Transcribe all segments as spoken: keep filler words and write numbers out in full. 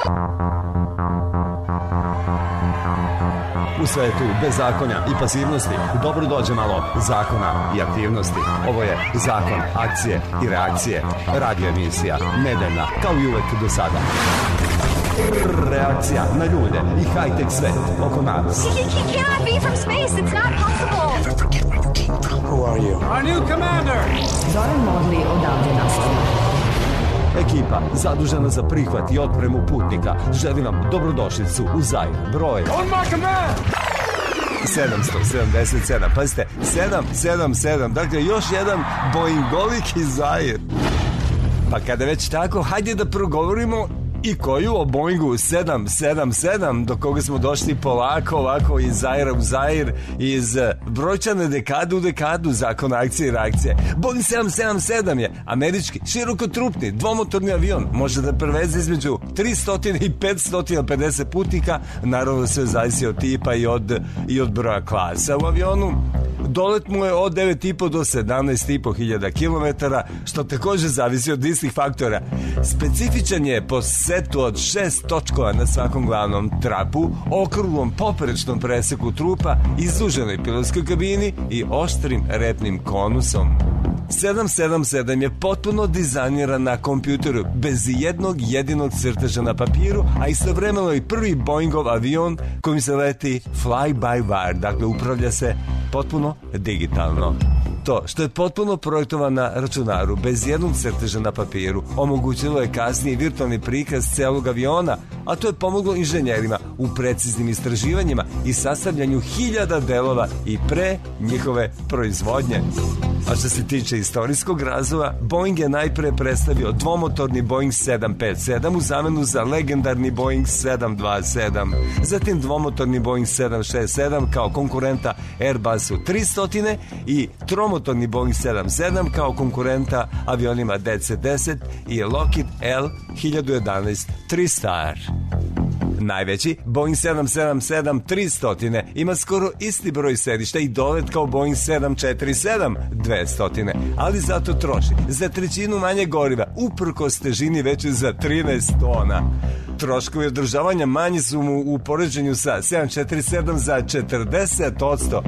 U svetu bezakonja i pasivnosti dobro dođe malo zakona i aktivnosti. Ovo je Zakon akcije i reakcije. Radio emisija, nedeljna, kao i uvek do sada. Reakcija na ljude i high-tech svet oko nas. He, he cannot be from space, it's not possible. Who are you? Our new commander! Zoran Modli odavde nastavlja. Ekipa zadužena za prihvat i otpremu putnika želi vam dobrodošlicu u Zair. Broj On my command! sedamsto sedamdeset sedam. Pazite, sedam sedam sedam. Dakle, još jedan boingoliki Zair. Pa kada već tako, hajde da progovorimo i koju o Boeingu sedam sedam sedam, do koga smo došli polako, ovako iz Zaira u Zair, iz brojčane dekade u dekadu, zakon akcije i reakcije. Boeing sedam sedam sedam je američki, širokotrupni, dvomotorni avion, može da preveze između tristo i petsto pedeset putnika, naravno sve zavisi od tipa i od, i od broja klasa u avionu. Dolet mu je od devet i po do sedamnaest i po hiljada kilometara, što također zavisi od istih faktora. Specifičan je po setu od šest točkova na svakom glavnom trapu, okruglom poprečnom preseku trupa, izduženoj pilotskoj kabini i oštrim repnim konusom. sedam sedam sedam je potpuno dizajniran na kompjuteru, bez jednog jedinog crteža na papiru, a istovremeno i prvi Boeingov avion kojim se leti fly by wire, dakle upravlja se potpuno digitalno. To što je potpuno projektovan na računaru, bez jednog crteža na papiru, omogućilo je kasniji virtualni prikaz celog aviona, a to je pomoglo inženjerima u preciznim istraživanjima i sastavljanju hiljada delova i pre njihove proizvodnje. A što se tiče istorijskog razvoja, Boeing je najpre predstavio dvomotorni Boeing sedam pet sedam u zamenu za legendarni Boeing sedam dva sedam, zatim dvomotorni Boeing sedam šest sedam kao konkurenta Airbusu tristo i tromotorni Boeing sedam sedam kao konkurenta avionima D C deset i Lockheed L hiljadu jedanaest tri star. Najveći, Boeing sedam sedam sedam tristo ima skoro isti broj sedišta i dolet kao Boeing sedam četiri sedam dvesta, ali zato troši za trećinu manje goriva, uprkos težini veće za trinaest tona. Troškovi održavanja manji su mu u poređenju sa sedam četiri sedam za četrdeset posto.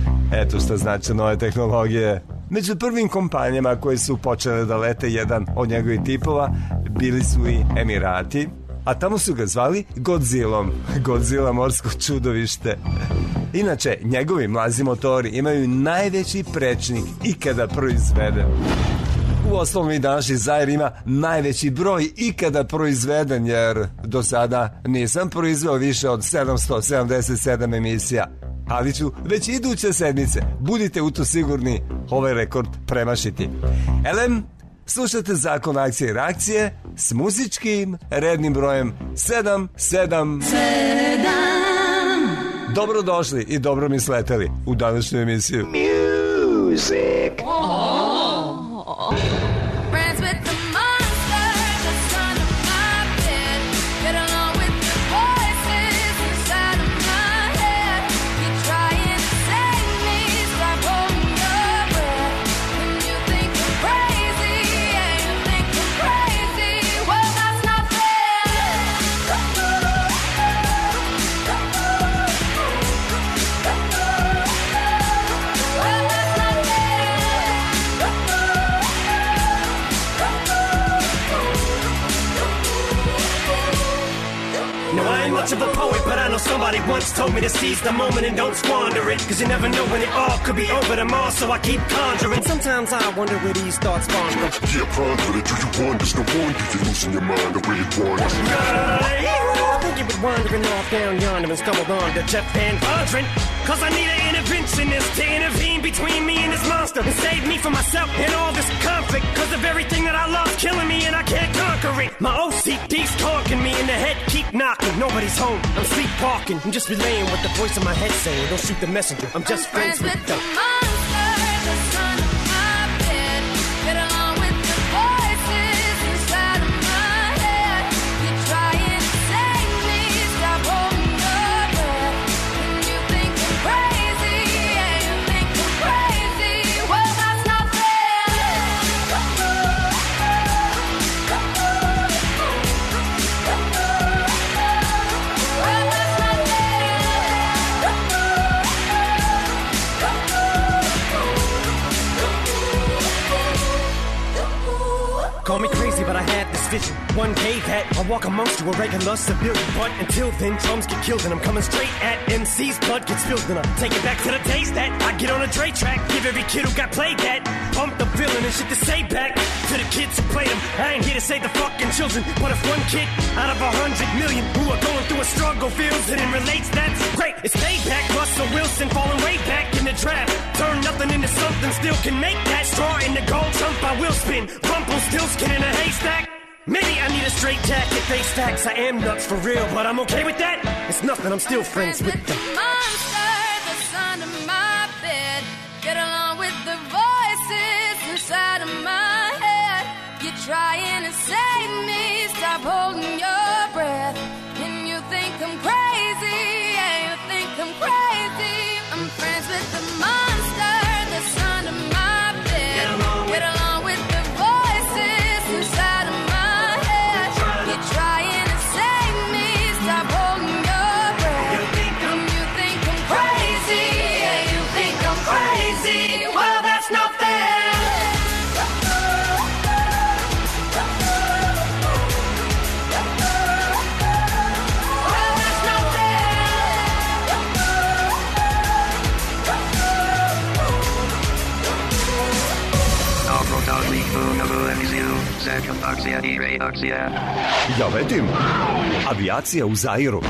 Eto što znači nove tehnologije. Među prvim kompanijama koje su počele da lete jedan od njegovih tipova bili su i Emirati, a tamo su ga zvali Godzillom. Godzilla morsko čudovište. Inače, njegovi mlazi motori imaju najveći prečnik ikada proizveden. U osnovu i današnji Zair ima najveći broj ikada proizveden, jer do sada nisam proizveo više od sedamsto sedamdeset sedam emisija. Ali ću već iduće sedmice, budite u to sigurni, ovaj rekord premašiti. Elem, slušate Zakon akcije i reakcije s muzičkim rednim brojem sedam sedam sedam. Dobrodošli i dobro mi sleteli u današnju emisiju. Music. Oh. Friends with the monster that's under my bed. Get along with the voices inside of my head. You trying to save me, stop holding your breath. When you think I'm crazy, yeah, you think I'm crazy. Well, that's not fair. Well, that's not No, I ain't much of a poet, but I know somebody once told me to seize the moment and don't squander it. Cause you never know when it all could be over tomorrow, so I keep conjuring. Sometimes I wonder where these thoughts spawn from. Yeah, ponder it, do you wonder? No wonder you're losing your mind the way it wanders. I think you've been wandering off down yonder and stumbled on to Jeff Van Vondren. Cause I need an interventionist to intervene between me and this monster and save me from myself and all this conflict. Cause of everything that I love's killing me and I can't conquer it. My O C D's talking me in the head, keep knocking. Nobody's home, I'm sleepwalking. I'm just relaying what the voice in my head saying. Don't shoot the messenger, I'm just I'm friends, friends with with the the monster that's under my bed. Get along with the voices inside of my head. You're trying to save me, stop holding your breath. When you think I'm crazy, yeah, you think I'm crazy. Well, that's not fair. vision. One day that I'll walk amongst you a regular civilian. But until then, drums get killed and I'm coming straight at M C's. Blood gets spilled and I take it back to the days that I get on a Dre track. Give every kid who got played that. Pump the villain and shit to say back to the kids who played them. I ain't here to save the fucking children, but if one kid out of a hundred million who are going through a struggle feels it and relates, that's great. It's payback. Russell Wilson falling way back in the draft. Turn nothing into something, still can make that. Straw in the gold jump, I will spin. Rumpelstiltskin in a haystack. Maybe I need a straight jacket, face facts. I am nuts for real, but I'm okay with that. It's nothing, I'm still friends with the monster that's under my bed. Get along with the voices inside of my head. You're trying to save me, stop holding your breath. And you think I'm crazy, yeah, you think I'm crazy. I'm friends with the monster that's under my bed. Get along with, Get along with the voices inside of my head. You're trying to save me, stop holding your breath. You think I'm, you think I'm crazy, yeah, you think I'm crazy. Well, that's not fair. Ja vedim, avijacija u Zairu.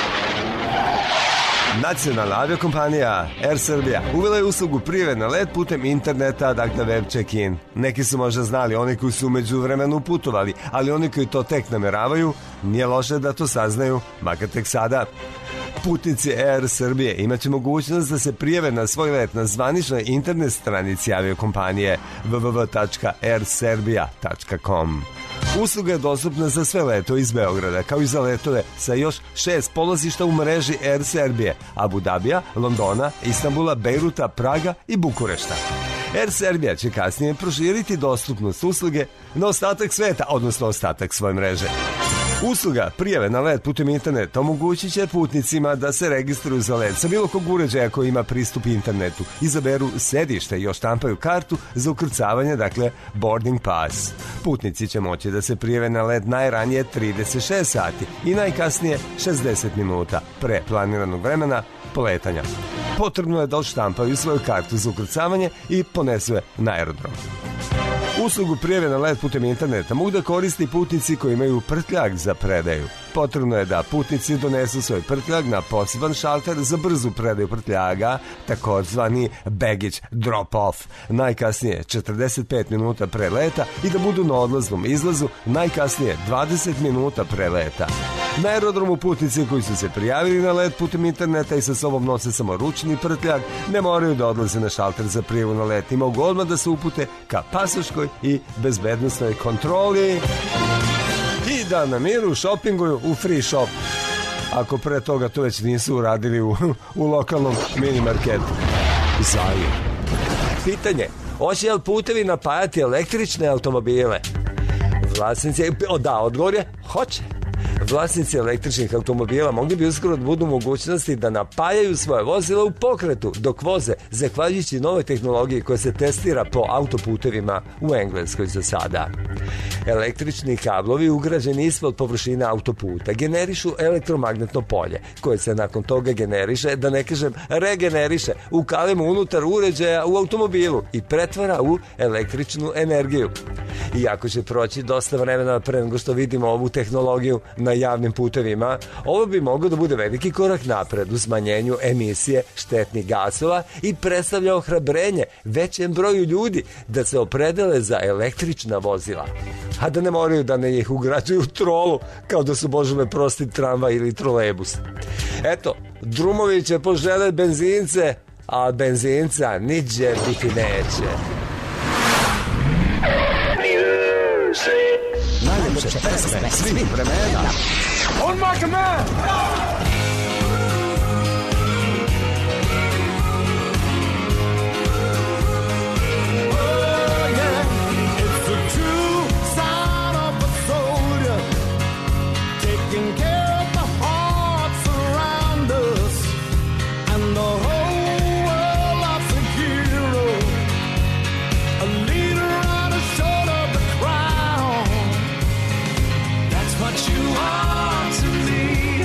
Nacionalna aviokompanija Air Serbia uvela je uslugu prijave na let putem interneta, dakle web check-in. Neki su možda znali, oni koji su umeđu vremenu putovali, ali oni koji to tek nameravaju, nije loše da to saznaju, makar tek sada. Putnici Air Srbije imaće mogućnost da se prijave na svoj let na zvaničnoj internet stranici aviokompanije w w w tačka air serbia tačka com. Usluga je dostupna za sve letove iz Beograda, kao i za letove sa još šest polazišta u mreži Air Serbije, Abu Dabija, Londona, Istanbula, Bejruta, Praga i Bukurešta. Air Serbia će kasnije proširiti dostupnost usluge na ostatak sveta, odnosno ostatak svoje mreže. Usluga prijave na let putem interneta omogućit će putnicima da se registruju za let sa bilo kog uređaja koji ima pristup internetu, izaberu sedište i oštampaju kartu za ukrcavanje, dakle boarding pass. Putnici će moći da se prijave na let najranije trideset šest sati i najkasnije šezdeset minuta pre planiranog vremena poletanja. Potrebno je da odštampaju svoju kartu za ukrcavanje i ponesu je na aerodrom. Uslugu prijave na let putem interneta mogu da koristi putnici koji imaju prtljag za predaju. Potrebno je da putnici donesu svoj prtljag na poseban šalter za brzu predaju prtljaga, takozvani baggage drop-off, najkasnije četrdeset pet minuta pre leta i da budu na odlaznom izlazu najkasnije dvadeset minuta pre leta. Na aerodromu putnici koji su se prijavili na let putem interneta i sa sobom nose samo ručni prtljag ne moraju da odlaze na šalter za prijavu na let i mogu odmah da se upute ka pasoškoj i bezbednosnoj kontroli i da na miru šopinguju u free shop. Ako pre toga to već nisu uradili u, u lokalnom mini marketu. Zair. Pitanje, hoće li putevi napajati električne automobile? Vlasnici, o da, odgovor je, hoće. Vlasnici električnih automobila mogli bi uskoro da budu u mogućnosti da napajaju svoje vozila u pokretu dok voze, zahvaljujući novoj tehnologiji koja se testira po autoputevima u Engleskoj za sada. Električni kablovi ugrađeni ispod površine autoputa generišu elektromagnetno polje, koje se nakon toga generiše, da ne kažem regeneriše, u kalemu unutar uređaja u automobilu i pretvara u električnu energiju. Iako će proći dosta vremena pre nego što vidimo ovu tehnologiju na javnim putevima, ovo bi moglo da bude veliki korak napred u smanjenju emisije štetnih gasova i predstavlja ohrabrenje većem broju ljudi da se opredele za električna vozila, a da ne moraju da ne ih ugrađuju u trolu kao da su, Bože me prosti, tramvaj ili trolejbus. Eto, drumovi će poželjeti benzince, a benzinca niđe biti neće. Najljepše pesme svih vremena. On my command! are to me.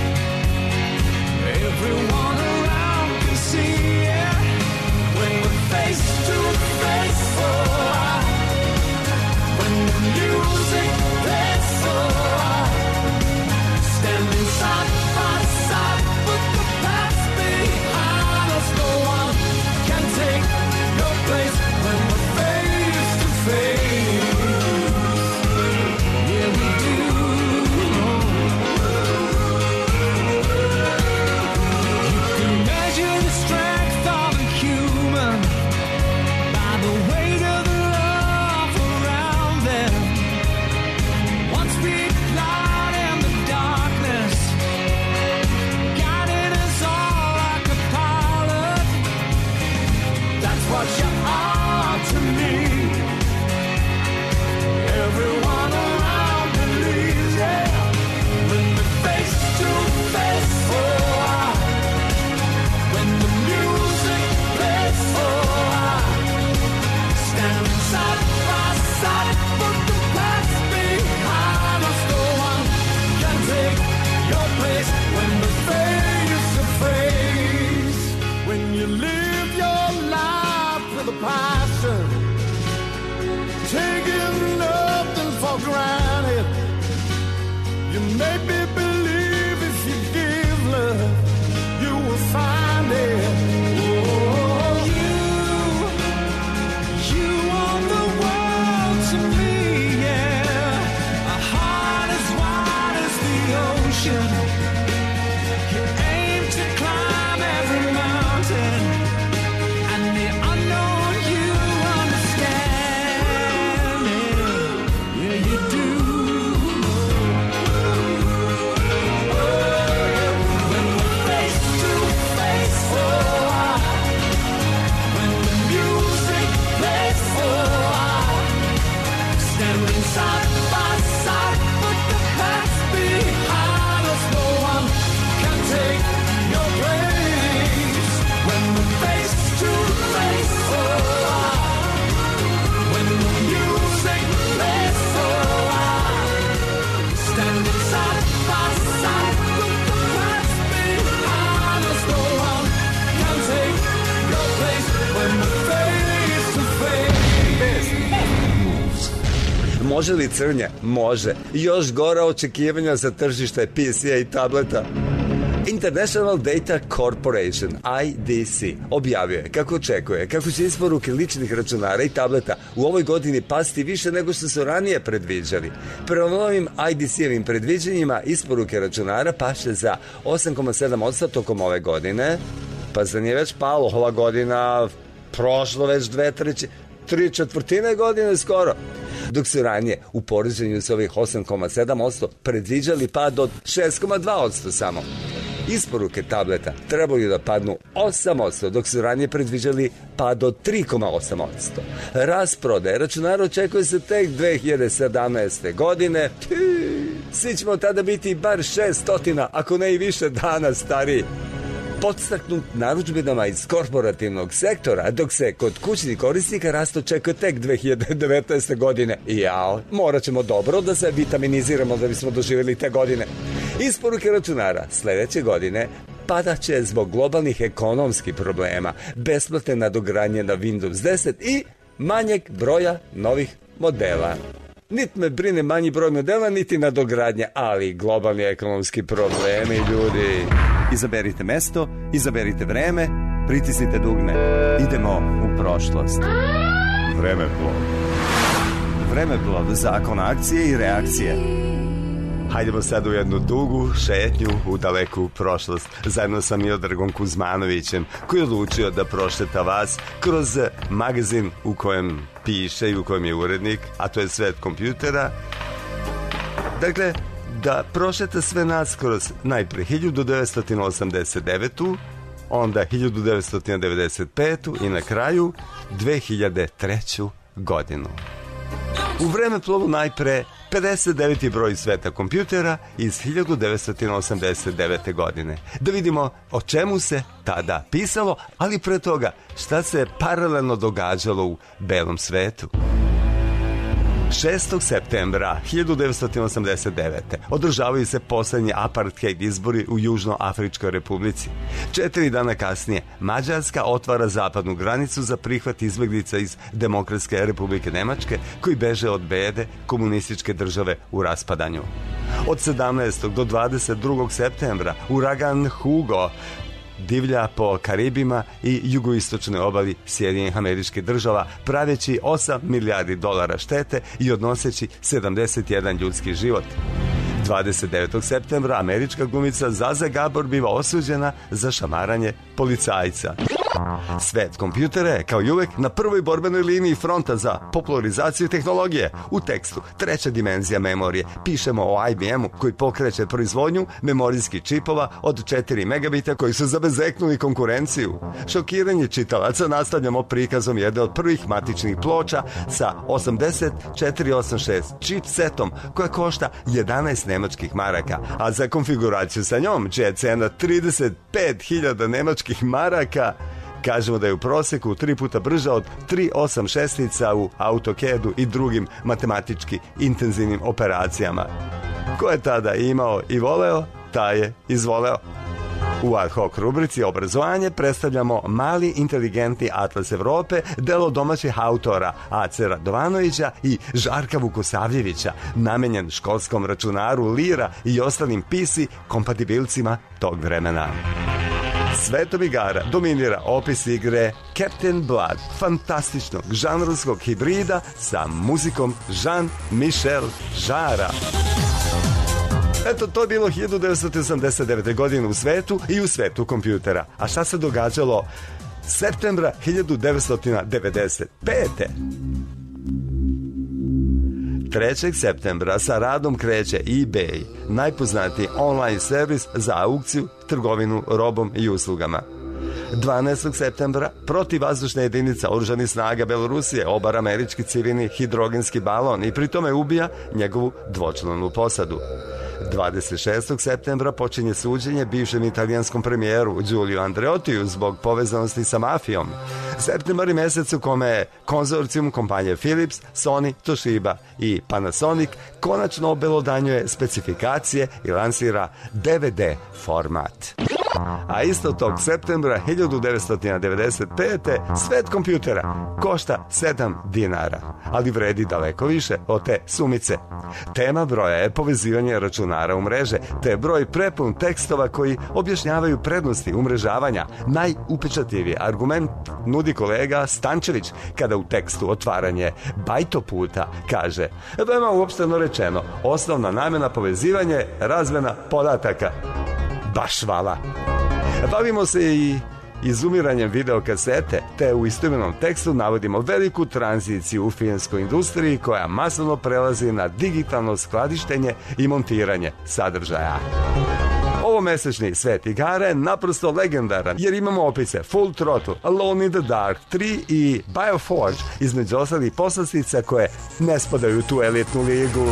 Everyone around can see it when we're face to face. Oh, when the music plays, so standing side by side with the past behind us. No one can take your place when we're face to face. Yeah, we do. You can measure the strength of a human by the weight of the love around them. One speed light in the darkness, guiding us all like a pilot. That's what you are to me. Everyone around believes, yeah. When we're face to face, oh, when the music plays, oh, standing side by side, put the past behind us. No one can take your place when we're face to face. When you live your life with a passion, taking nothing for granted, you make me believe if you give love, you will find it. Oh, you, you want the world to me, yeah. A heart as wide as the ocean. You aim to climb every mountain, and the unknown you understand it. Yeah, you do. When we're face to face, oh, when the music plays, oh, standing side by side, put the past behind us. No one can take your place when we're face to face, oh, when the music plays, oh, standing side by side, put the past behind us. No one can take your place when we're face to face. Može li crnje? Može. Još gora očekivanja za tržište P C-a i tableta. International Data Corporation, I D C, objavio je kako očekuje kako će isporuke ličnih računara i tableta u ovoj godini pasti više nego što su ranije predviđali. Prema novim I D C-evim predviđanjima isporuke računara paše za osam zarez sedam posto tokom ove godine, pa za nije već palo ova godina, prošlo već dve treće, tri četvrtine godine skoro. Dok su ranije u poređenju sa ovih osam zarez sedam posto predviđali pad od šest zarez dva posto samo. Isporuke tableta trebaju da padnu osam posto, dok su ranije predviđali pad od tri zarez osam posto. Rast prodaje računara očekuje se tek dve hiljade sedamnaeste. godine. Svi ćemo tada biti bar šeststotina, ako ne i više dana stariji. Podstaknut narudžbinama iz korporativnog sektora, dok se kod kućnih korisnika rast očekuje tek dve hiljade devetnaeste. godine. Jao, morat ćemo dobro da se vitaminiziramo da bismo doživjeli te godine. Isporuke računara sledeće godine padaće zbog globalnih ekonomskih problema, besplatne nadogradnje na Windows deset i manjeg broja novih modela. Niti me brine manji broj modela, niti nadogradnje, ali globalni ekonomski problemi, ljudi. Izaberite mesto, izaberite vreme, pritisnite dugme. Idemo u prošlost. Vremeplov. Vremeplov, zakon akcije i reakcije. Hajdemo sad u jednu dugu šetnju u daleku prošlost, zajedno sa Miodragom Kuzmanovićem, koji je odlučio da prošeta vas kroz magazin u kojem piše i u kojem je urednik, a to je Svet kompjutera. Dakle, da prošeta sve nas kroz najpre hiljadu devetsto osamdeset devetu. onda hiljadu devetsto devedeset petu. i na kraju dve hiljade treću. godinu. U vremeplovu najpre pedeset deveti broj Sveta kompjutera iz hiljadu devetsto osamdeset devete. godine. Da vidimo o čemu se tada pisalo, ali pre toga šta se paralelno događalo u belom svetu. šestog septembra hiljadu devetsto osamdeset devete. održavaju se posljednji apartheid izbori u Južnoafričkoj republici. Četiri dana kasnije Mađarska otvara zapadnu granicu za prihvat izbjeglica iz Demokratske republike Nemačke koji beže od bede komunističke države u raspadanju. Od sedamnaestog do dvadeset drugog septembra uragan Hugo divlja po Karibima i jugoistočnoj obali Sjedinjenih Američkih Država, praveći osam milijardi dolara štete i odnoseći sedamdeset jedan ljudski život. dvadeset devetog septembra američka glumica Zaza Gabor biva osuđena za šamaranje policajca. Svet kompjutera je, kao i uvek, na prvoj borbenoj liniji fronta za popularizaciju tehnologije. U tekstu Treća dimenzija memorije pišemo o I B M-u koji pokreće proizvodnju memorijskih čipova od četiri megabita koji su zabezeknuli konkurenciju. Šokiranje čitalaca nastavljamo prikazom jedne od prvih matičnih ploča sa osamdeset četiri osamdeset šest chipsetom koja košta jedanaest nemačkih maraka, a za konfiguraciju sa njom, čija je cena trideset pet hiljada nemačkih maraka, kažemo da je u proseku tri puta brža od tri osam šestica u AutoCAD-u i drugim matematički intenzivnim operacijama. Ko je tada imao i voleo, taj je izvoleo. U ad hoc rubrici obrazovanje predstavljamo mali inteligentni atlas Evrope, delo domaćih autora Ace Radovanovića i Žarka Vukosavljevića, namenjen školskom računaru Lira i ostalim P C kompatibilcima tog vremena. Svetom igara dominira opis igre Captain Blood, fantastičnog žanrovskog hibrida sa muzikom Jean-Michel Jarra. Eto, to je bilo hiljadu devetsto osamdeset devete. godine u svetu i u svetu kompjutera. A šta se događalo septembra hiljadu devetsto devedeset pete. trećeg septembra sa radom kreće eBay, najpoznatiji online servis za aukciju, trgovinu robom i uslugama. dvanaestog septembra protivvazdušna jedinica oružanih snaga Belorusije obara američki civilni hidrogenski balon i pri tome ubija njegovu dvočlanu posadu. dvadeset šestog septembra počinje suđenje bivšem italijanskom premijeru Giulio Andreottiju zbog povezanosti sa mafijom. Septembar je mjesec u kome je konzorcijum kompanije Philips, Sony, Toshiba i Panasonic konačno obelodanjuje specifikacije i lansira D V D format. A isto tog septembra hiljadu devetsto devedeset pete. svet kompjutera košta sedam dinara, ali vredi daleko više od te sumice. Tema broja je povezivanje računara u mreže, te broj prepun tekstova koji objašnjavaju prednosti umrežavanja. Najupečatljiviji argument nudi kolega Stančević kada u tekstu Otvaranje bajtoputa kaže: veoma uopšteno rečeno, osnovna namjena povezivanje, razmjena podataka. Baš vala. Bavimo se i izumiranjem videokasete, te u istoimenom tekstu navodimo veliku tranziciju u filmskoj industriji koja masovno prelazi na digitalno skladištenje i montiranje sadržaja. Ovomesečni svet igara je naprosto legendaran, jer imamo opise Full Throttle, Alone in the Dark, tri i Bioforge, između ostalih poslastica koje ne spadaju u tu elitnu ligu.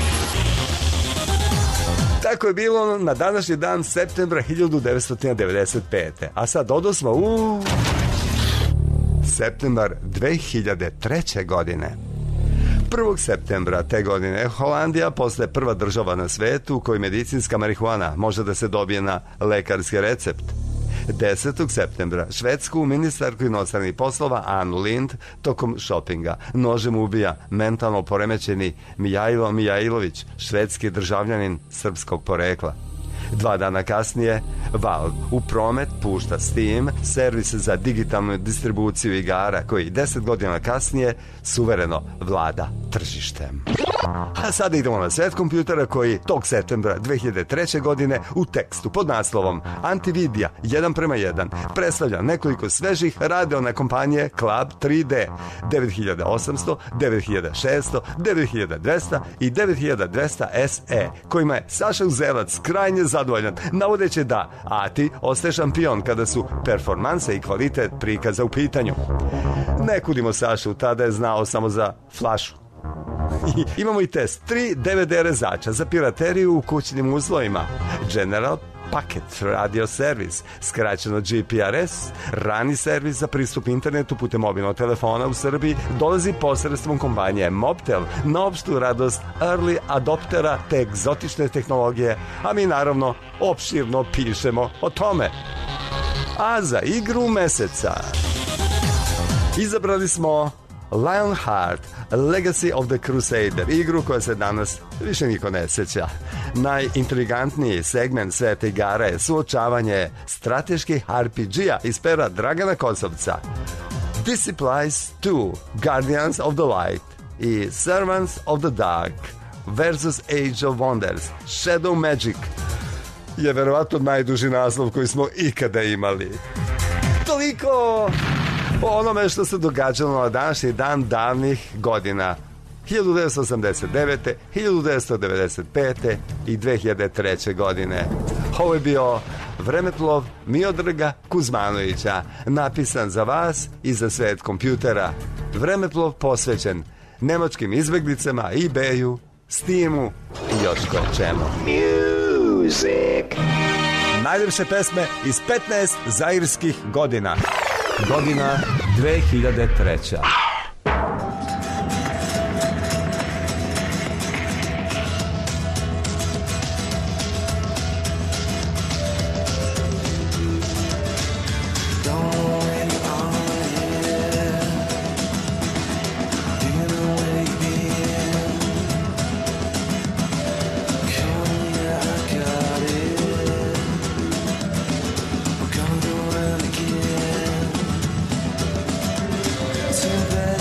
Tako je bilo na današnji dan septembra hiljadu devetsto devedeset pete. A sad odosmo u septembar dve hiljade treće. godine. prvog septembra te godine Holandija postaje prva država na svetu u kojoj medicinska marihuana može da se dobije na lekarski recept. desetog septembra švedsku ministarku inostranih poslova Anu Lind tokom šopinga nožem ubija mentalno poremećeni Mijajlo Mijajlović, švedski državljanin srpskog porekla. Dva dana kasnije Valve u promet pušta Steam, servis za digitalnu distribuciju igara koji deset godina kasnije suvereno vlada tržištem. A sada idemo na svet kompjutera koji tog septembra dve hiljade treće. godine u tekstu pod naslovom Antividija jedan prema jedan predstavlja nekoliko svežih radeone kompanije Club tri D devet hiljada osamsto, devet hiljada šesto, devet hiljada dvesta i devet hiljada dvesta S E kojima je Saša Uzelac krajnje zadovoljan, navodeći da A T I ostaje šampion kada su performanse i kvalitet prikaza u pitanju. Ne kudimo Sašu, tada je znao samo za flašu. Imamo i test tri D V D rezača za pirateriju u kućnim uslovima. General Packet Radio Servis, skraćeno G P R S, rani servis za pristup internetu putem mobilnog telefona u Srbiji, dolazi posredstvom kompanije Mobtel na opštu radost early adoptera te egzotične tehnologije, a mi naravno opširno pišemo o tome. A za igru meseca izabrali smo Lionheart, Legacy of the Crusader, igru koja se danas više niko ne seća. Najintrigantniji segment sveta igara je suočavanje strateških R P G-a iz pera Dragana Kosovca. This applies to Guardians of the Light i Servants of the Dark versus Age of Wonders. Shadow Magic je verovatno najduži naslov koji smo ikada imali. Toliko o onome što se događalo na današnji dan davnih godina. hiljadu devetsto osamdeset devete. hiljadu devetsto devedeset pete. i dve hiljade treće. godine. Ovo je bio Vremeplov Miodraga Kuzmanovića, napisan za vas i za svet kompjutera. Vremeplov posvećen nemačkim izbeglicama, eBayu, Steamu i još ko čemu. Music. Najljepše pesme iz petnaest zairskih godina. Godina dve hiljade treća. Too bad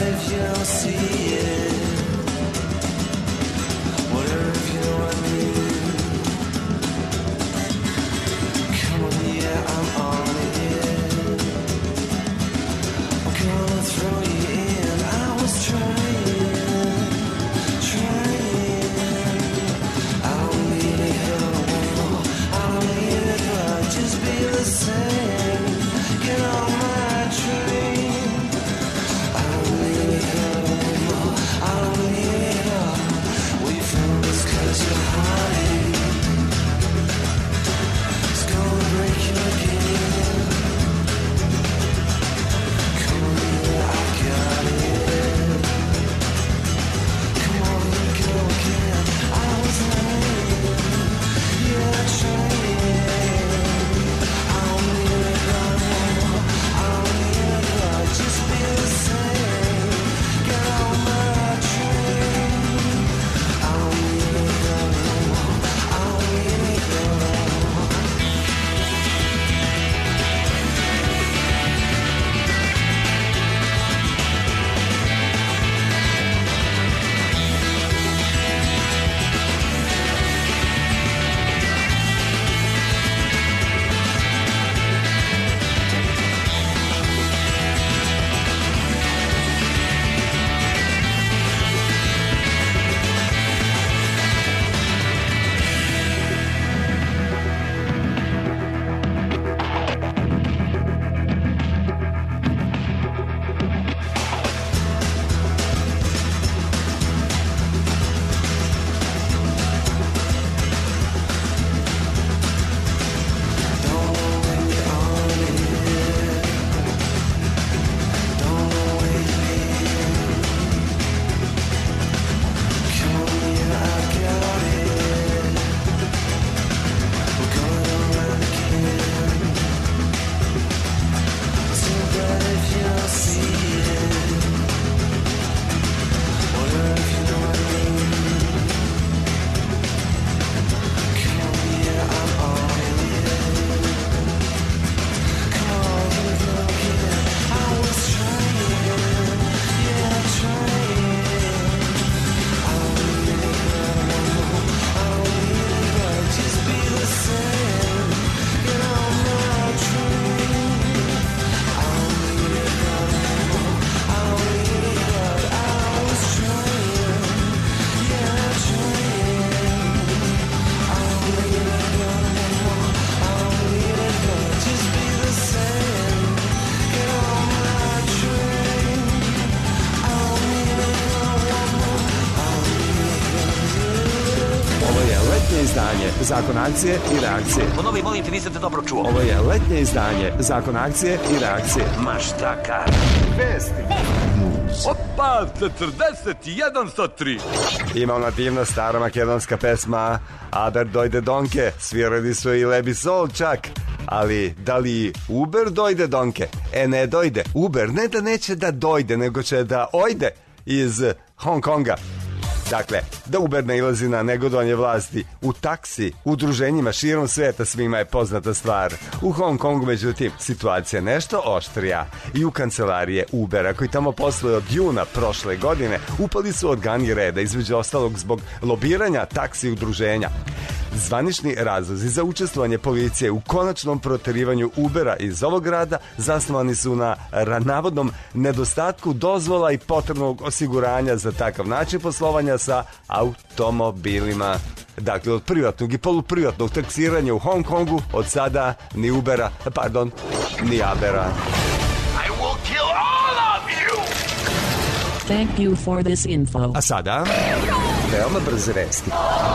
Zakon akcije i reakcije. Ponovi, molim te, nisam te dobro čuo. Ovo je letnje izdanje Zakon akcije i reakcije. Ma šta kaže? Vesti. Opa, četrdeset jedan sa tri. Ima ona divna stara makedonska pesma Aber dojde donke, svirali su i Lebi Sol čak. Ali da li Uber dojde donke? E ne dojde. Uber ne da neće da dojde, nego će da ojde iz Hong Konga. Dakle, da Uber nailazi na negodovanje vlasti u taksi, udruženjima širom sveta svima je poznata stvar. U Hong Kongu, međutim, situacija je nešto oštrija. I u kancelarije Ubera, koji tamo posluju od juna prošle godine, upali su organi reda, između ostalog zbog lobiranja taksi udruženja. Zvanični razlozi za učestvovanje policije u konačnom proterivanju Ubera iz ovog grada zasnovani su na navodnom nedostatku dozvola i potrebnog osiguranja za takav način poslovanja sa automobilima. Dakle, od privatnog i poluprivatnog taksiranja u Hong Kongu od sada ni Ubera, pardon, ni Abera. I will kill all of you! Thank you for this info. A sada, veoma brze vesti.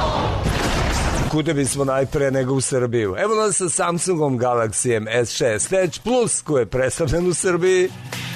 Kuda bismo najpre nego u Srbiju? Evo nas sa Samsungom Galaxy S šest Edge Plus koji je predstavljen u Srbiji.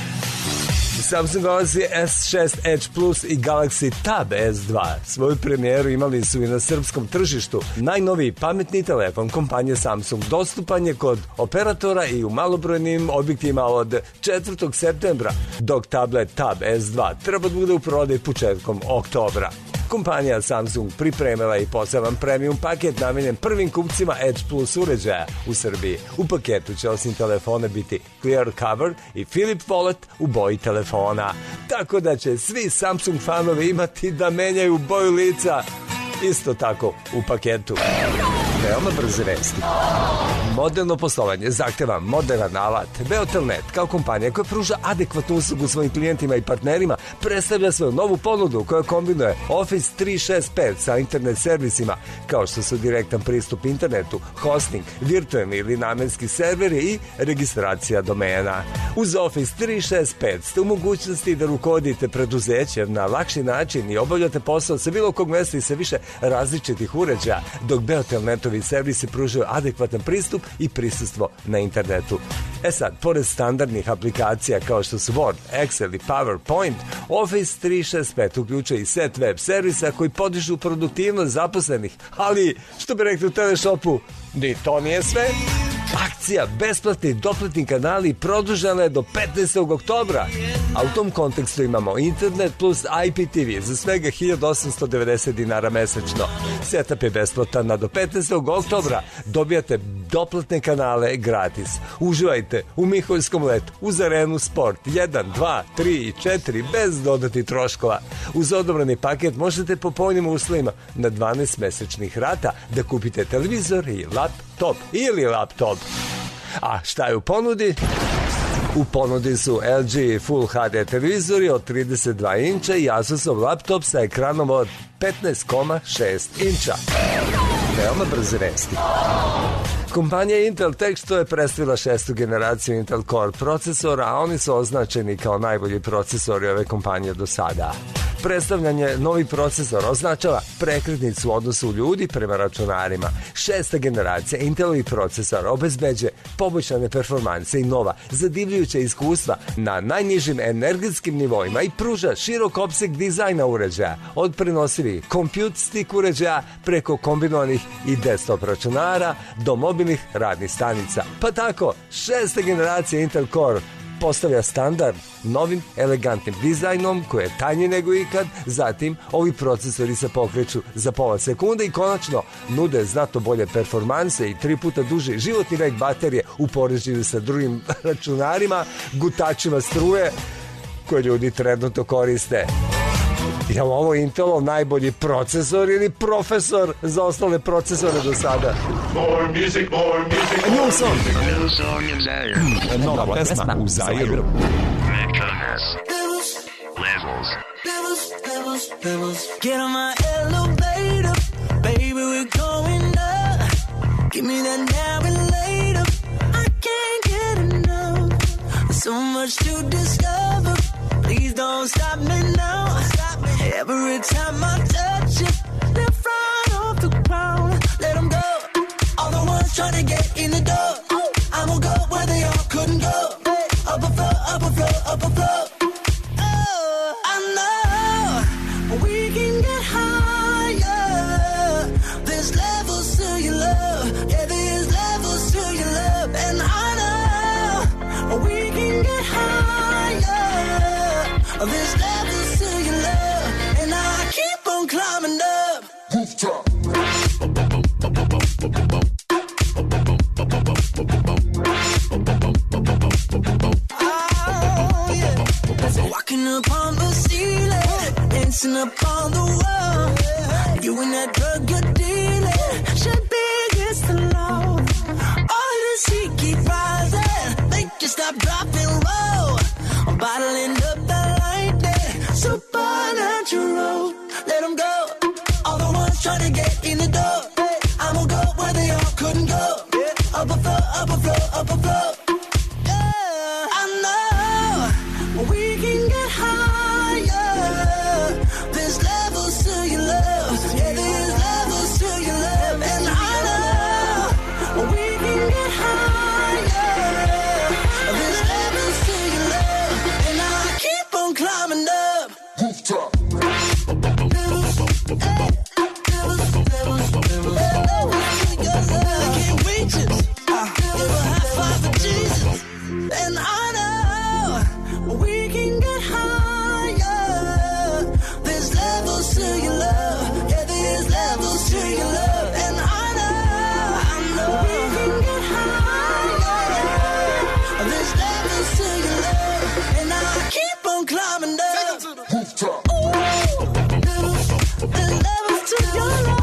Samsung Galaxy S šest Edge Plus i Galaxy Tab S dva svoju premijeru imali su i na srpskom tržištu. Najnoviji pametni telefon kompanije Samsung dostupan je kod operatora i u malobrojnim objektima od četvrtog septembra, dok tablet Tab S dva treba da bude u prodaju početkom oktobra. Kompanija Samsung pripremila i poseban premium paket namenjen prvim kupcima Edge Plus uređaja u Srbiji. U paketu će osim telefona biti clear cover i Philip Wallet u boji telefona. Tako da će svi Samsung fanovi imati da menjaju boju lica. Isto tako u paketu. Veoma brze vesti. Moderno poslovanje zahteva modern alat. Beotelnet, kao kompanija koja pruža adekvatnu uslugu svojim klijentima i partnerima, predstavlja svoju novu ponudu koja kombinuje Office tri šest pet sa internet servisima, kao što su direktan pristup internetu, hosting, virtualni ili namenski serveri i registracija domena. Uz Office tri šest pet ste u mogućnosti da rukovodite preduzećem na lakši način i obavljate posao sa bilo kog mesta i sa više različitih uređaja, dok Beotelnetovi servisi pružaju adekvatan pristup i prisustvo na internetu. E sad, pored standardnih aplikacija kao što su Word, Excel i PowerPoint, Office tri šest pet uključuje i set web servisa koji podižu produktivnost zaposlenih, ali, što bi rekli u Teleshopu, ni to nije sve. Akcija besplatni doplatni kanali produžena je do petnaestog oktobra, a u tom kontekstu imamo internet plus I P T V za svega hiljadu osamsto devedeset dinara mesečno. Setup je besplatan, na do petnaestog oktobra dobijate doplatne kanale gratis. Uživajte u Miholjskom letu, uz Arenu Sport jedan, dva, tri i četiri bez dodatnih troškova. Uz odobrani paket možete po povoljnim uslovima na dvanaest mesečnih rata da kupite televizor i laptop ili laptop. A šta je u ponudi? U ponudi su L G Full H D televizori od trideset dva inča i Asusov laptop sa ekranom od petnaest zarez šest inča. Veoma brze vesti. Kompanija Intel tek što je predstavila šestu generaciju Intel Core procesora, a oni su označeni kao najbolji procesori ove kompanije do sada. Predstavljanje novi procesor označava prekretnicu u odnosu ljudi prema računarima. Šesta generacija Intelovih procesora obezbeđuje poboljšane performanse i nova zadivljujuća iskustva na najnižim energetskim nivoima i pruža širok opseg dizajna uređaja, od prenosivih compute stick uređaja preko kombinovanih i desktop računara do mobilnih radnih stanica. Pa tako, šesta generacija Intel Core postavlja standard novim elegantnim dizajnom koji je tanji nego ikad. Zatim, ovi procesori se pokreću za pola sekunde i konačno nude znatno bolje performanse i tri puta duži životni vek baterije u poređenju sa drugim računarima, gutačima struje koje ljudi trenutno koriste. Je li ovo Intelov najbolji procesor ili profesor za ostale procesore do sada? More music, more music. New song. New song in Zaire. Nova pesma u Zairu. Levels. Levels, levels, levels. Get on my elevator, baby, we're going up. Give me that now and later. I can't get enough. So much to discover. Please don't stop me now. Every time I touch you, they're right off the ground. Let them go. ones trying to get in the door. I will go where they all couldn't go. Up a floor, up a floor, up a floor. Oh, I know we can get higher. There's levels to your love. Yeah, there's levels to your love. And I know we can get higher. There's levels to your love. And I keep on climbing up. Rooftop. Walking upon the ceiling, dancing upon the wall. You and that drug you're dealing should be against the law. All this heat keep rising, make you stop, drop, and roll. I'm bottling up the lightning, supernatural. Let them go, all the ones trying to get in the door. I'ma go where they all couldn't go. Up a floor, up a floor, up a floor. I know we can get higher. There's levels to your love. Yeah, there's levels to your love. And I know we can get higher. There's levels to your love. And I keep on climbing up. Rooftop. Levels, hey, levels, levels, levels. I can't reach it. Give a high five for Jesus. And I know we can get higher. There's levels to your love. Yeah, there's levels to your love. And I know, I know we can get higher. There's levels to your love. And I keep on climbing up. Take 'em to the rooftop. Ooh, levels, there's levels to your love.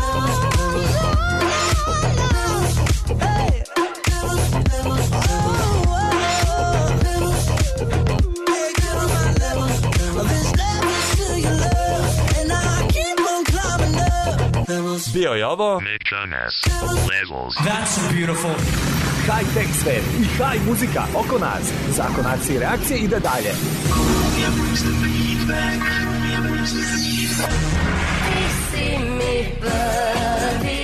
Hey, levels, levels, oh, oh, levels. Hey, get on my levels. There's levels to your love. And I keep on climbing up. Levels. Bio je ovo Levels. That's so beautiful. High-tech svet i high muzika oko nas. Zakon akcije i reakcije ide dalje. Ti si mi prvi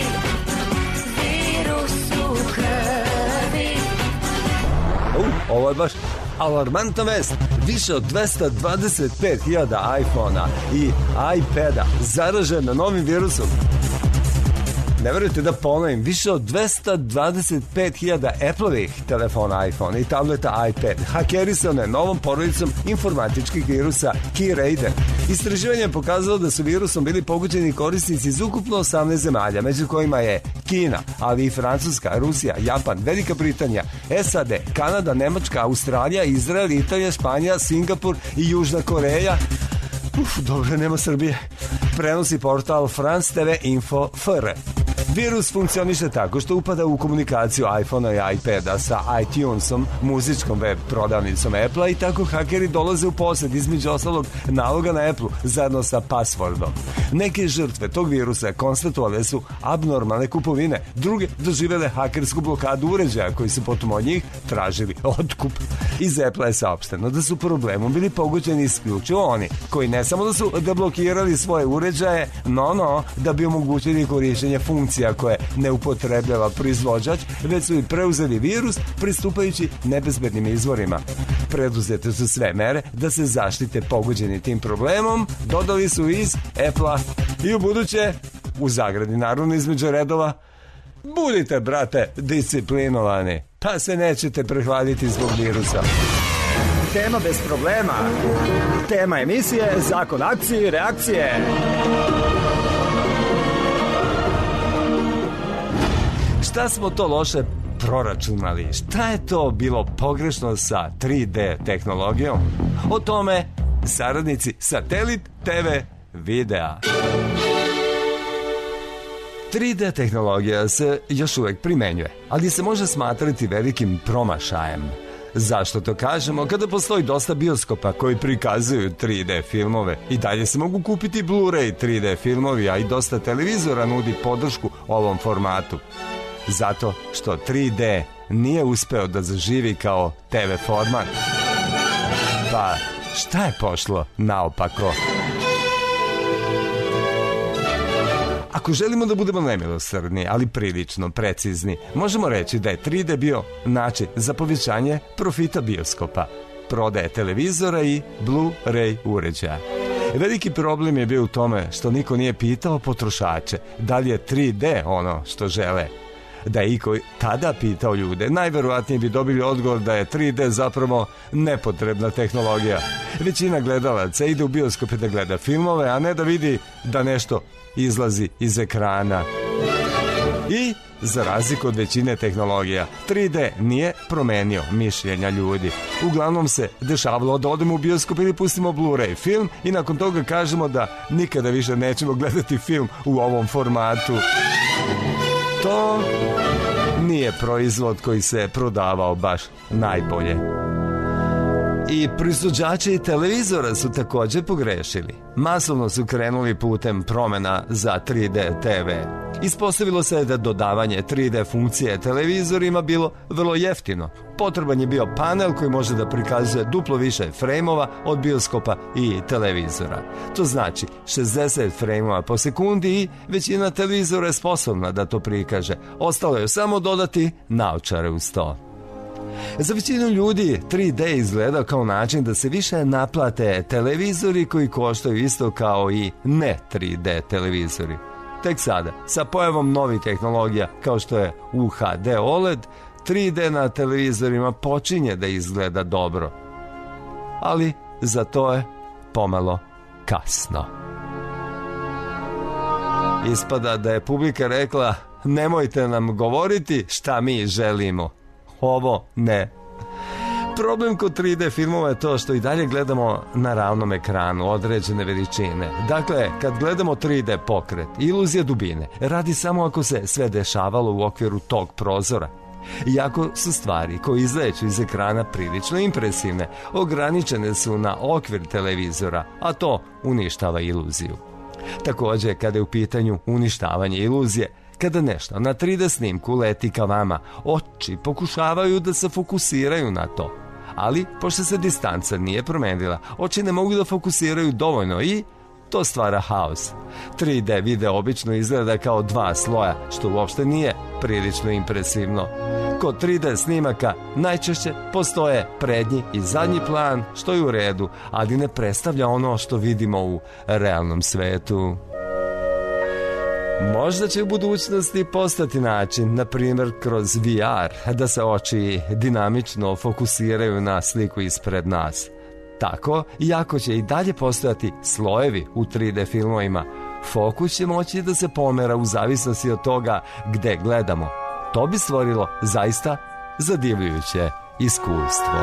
virus u krvi. Uh, ovo je baš alarmantna vest. Više od dvesta dvadeset pet hiljada iPhona i iPada zaraženo novim virusom. Ne verujete da ponovim, više od dvesta dvadeset pet hiljada Apple-ovih telefona, iPhone i tableta iPad hakerisane novom porodicom informatičkih virusa Keyraider. Istraživanje je pokazalo da su virusom bili pogođeni korisnici iz ukupno osamnaest zemalja, među kojima je Kina, ali i Francuska, Rusija, Japan, Velika Britanija, S A D, Kanada, Nemačka, Australija, Izrael, Italija, Španija, Singapur i Južna Koreja. Uf, dobro, nema Srbije. Prenosi portal France T V Info F R. Virus funkcioniše tako što upada u komunikaciju iPhone-a i iPada sa iTunesom, muzičkom web prodavnicom Apple-a i tako hakeri dolaze u posjed između ostalog naloga na Apple zajedno sa passwordom. Neke žrtve tog virusa konstatovale su abnormalne kupovine, druge doživele hakersku blokadu uređaja koji su potom od njih tražili otkup. Iz Apple-a je saopšteno da su problemom bili pogođeni isključivo oni koji ne samo da su deblokirali svoje uređaje, no no, da bi omogućili korištenje funkcija koje ne upotrebljava proizvođač, već su i preuzeli virus pristupajući nebezbednim izvorima. Preduzete su sve mere da se zaštite pogođeni tim problemom, dodali su iz Apple-a i u buduće, u zagradi naravno između redova, budite, brate, disciplinovani, pa se nećete prehladiti zbog virusa. Tema bez problema. Tema emisije Zakon akcije i reakcije. Šta smo to loše proračunali? Šta je to bilo pogrešno sa tri D tehnologijom? O tome saradnici Satelit T V videa. tri D tehnologija se još uvek primenjuje, ali se može smatrati velikim promašajem. Zašto to kažemo? Kada postoji dosta bioskopa koji prikazuju tri D filmove i dalje se mogu kupiti Blu-ray tri D filmovi, a i dosta televizora nudi podršku ovom formatu. Zato što tri D nije uspeo da zaživi kao T V format. Pa šta je pošlo naopako? A Ako želimo da budemo nemilosrdni, ali prilično precizni, možemo reći da je tri D bio način za povećanje profita bioskopa, prodaje televizora i Blu-ray uređaja. Veliki problem je bio u tome što niko nije pitao potrošače da li je tri D ono što žele. Da je iko tada pitao ljude, najverovatnije bi dobili odgovor da je tri D zapravo nepotrebna tehnologija. Većina gledalaca ide u bioskope da gleda filmove, a ne da vidi da nešto izlazi iz ekrana. I, za razliku od većine tehnologija, tri D nije promenio mišljenja ljudi. Uglavnom se dešavalo da odemo u bioskop ili pustimo Blu-ray film i nakon toga kažemo da nikada više nećemo gledati film u ovom formatu. To nije proizvod koji se prodavao baš najbolje. I proizvođači televizora su također pogrešili. Masovno su krenuli putem promjena za tri D T V. Ispostavilo se da dodavanje tri D funkcije televizorima bilo vrlo jeftino. Potreban je bio panel koji može da prikazuje duplo više frejmova od bioskopa i televizora. To znači šezdeset frejmova po sekundi i većina televizora je sposobna da to prikaže. Ostalo je samo dodati naočare uz to. Za većinu ljudi tri D izgleda kao način da se više naplate televizori koji koštaju isto kao i ne tri D televizori. Tek sada, sa pojavom novih tehnologija kao što je U H D O L E D, tri D na televizorima počinje da izgleda dobro. Ali za to je pomalo kasno. Ispada da je publika rekla: nemojte nam govoriti šta mi želimo. Ovo ne. Problem kod tri D filmova je to što i dalje gledamo na ravnom ekranu određene veličine. Dakle, kad gledamo tri D pokret, iluzija dubine radi samo ako se sve dešavalo u okviru tog prozora. Iako su stvari koje izleću iz ekrana prilično impresivne, ograničene su na okvir televizora, a to uništava iluziju. Također, kada je u pitanju uništavanje iluzije, kada nešto na tri D snimku leti ka vama, oči pokušavaju da se fokusiraju na to. Ali, pošto se distanca nije promenila, oči ne mogu da fokusiraju dovoljno i to stvara haos. tri D video obično izgleda kao dva sloja, što uopšte nije prilično impresivno. Kod tri D snimaka najčešće postoje prednji i zadnji plan, što je u redu, ali ne predstavlja ono što vidimo u realnom svetu. Možda će u budućnosti postati način, na primjer kroz V R, da se oči dinamično fokusiraju na sliku ispred nas. Tako, iako će i dalje postojati slojevi u tri D filmovima, fokus će moći da se pomera u zavisnosti od toga gde gledamo. To bi stvorilo zaista zadivljujuće iskustvo.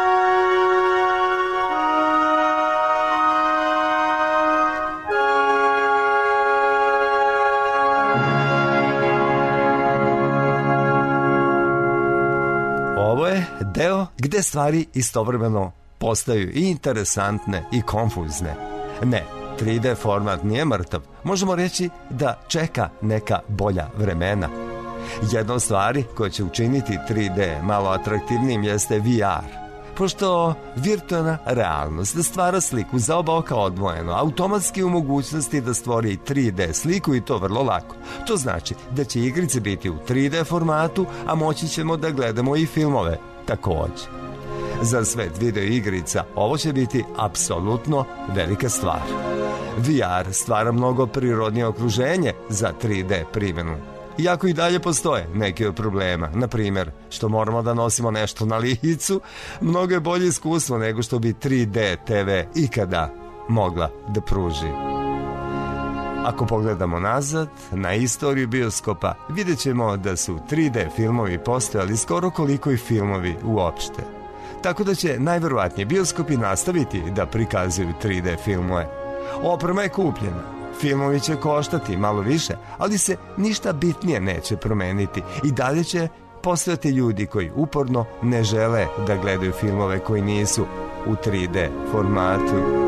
Ovo je deo gde stvari istovremeno postaju i interesantne i konfuzne. Ne, tri D format nije mrtav. Možemo reći da čeka neka bolja vremena. Jedna od stvari koja će učiniti tri D malo atraktivnijim jeste V R. Pošto virtualna realnost da stvara sliku za oba oka odvojeno, automatski u mogućnosti da stvori tri D sliku i to vrlo lako. To znači da će igrice biti u tri D formatu, a moći ćemo da gledamo i filmove također. Za svet video igrica ovo će biti apsolutno velika stvar. V R stvara mnogo prirodnije okruženje za tri D primjenu. Iako i dalje postoje neki od problema, na primjer što moramo da nosimo nešto na licu, mnogo je bolje iskustvo nego što bi tri D T V ikada mogla da pruži. Ako pogledamo nazad na istoriju bioskopa, vidjet ćemo da su tri D filmovi postojali skoro koliko i filmovi uopšte. Tako da će najverovatnije bioskopi nastaviti da prikazuju tri D filmove. Oprema je kupljena, filmovi će koštati malo više, ali se ništa bitnije neće promeniti i dalje će postojati ljudi koji uporno ne žele da gledaju filmove koji nisu u tri D formatu.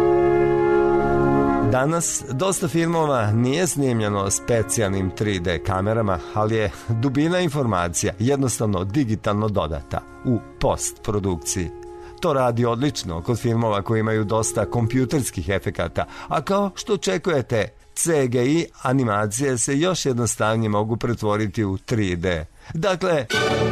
Danas dosta filmova nije snimljeno specijalnim tri D kamerama, ali je dubina informacija jednostavno digitalno dodata u postprodukciji. To radi odlično kod filmova koji imaju dosta kompjuterskih efekata, a kao što očekujete, C G I animacije se još jednostavnije mogu pretvoriti u tri D. Dakle,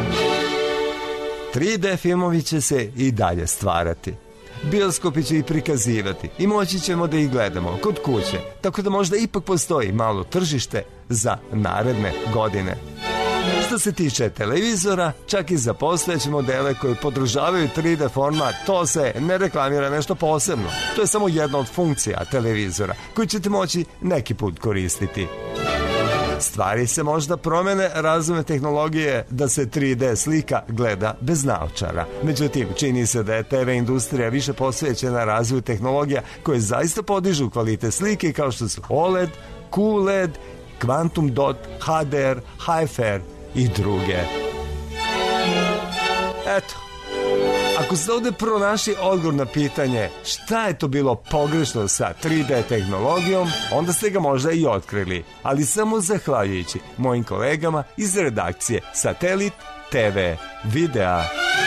tri D filmovi će se i dalje stvarati. Bioskopi će ih prikazivati i moći ćemo da ih gledamo kod kuće, tako da možda ipak postoji malo tržište za naredne godine. Što se tiče televizora, čak i za postojeće modele koji podržavaju tri D format, to se ne reklamira nešto posebno. To je samo jedna od funkcija televizora koju ćete moći neki put koristiti. Stvari se možda promene razvojem tehnologije da se tri D slika gleda bez naočara. Međutim, čini se da je T V industrija više posvećena razvoju tehnologija koje zaista podižu kvalitet slike kao što su O L E D, Q L E D, Quantum Dot, H D R, H F R i druge. Eto, ako ste ovdje pronašli odgovor na pitanje šta je to bilo pogrešno sa tri D tehnologijom, onda ste ga možda i otkrili, ali samo zahvaljujući mojim kolegama iz redakcije Satelit T V videa.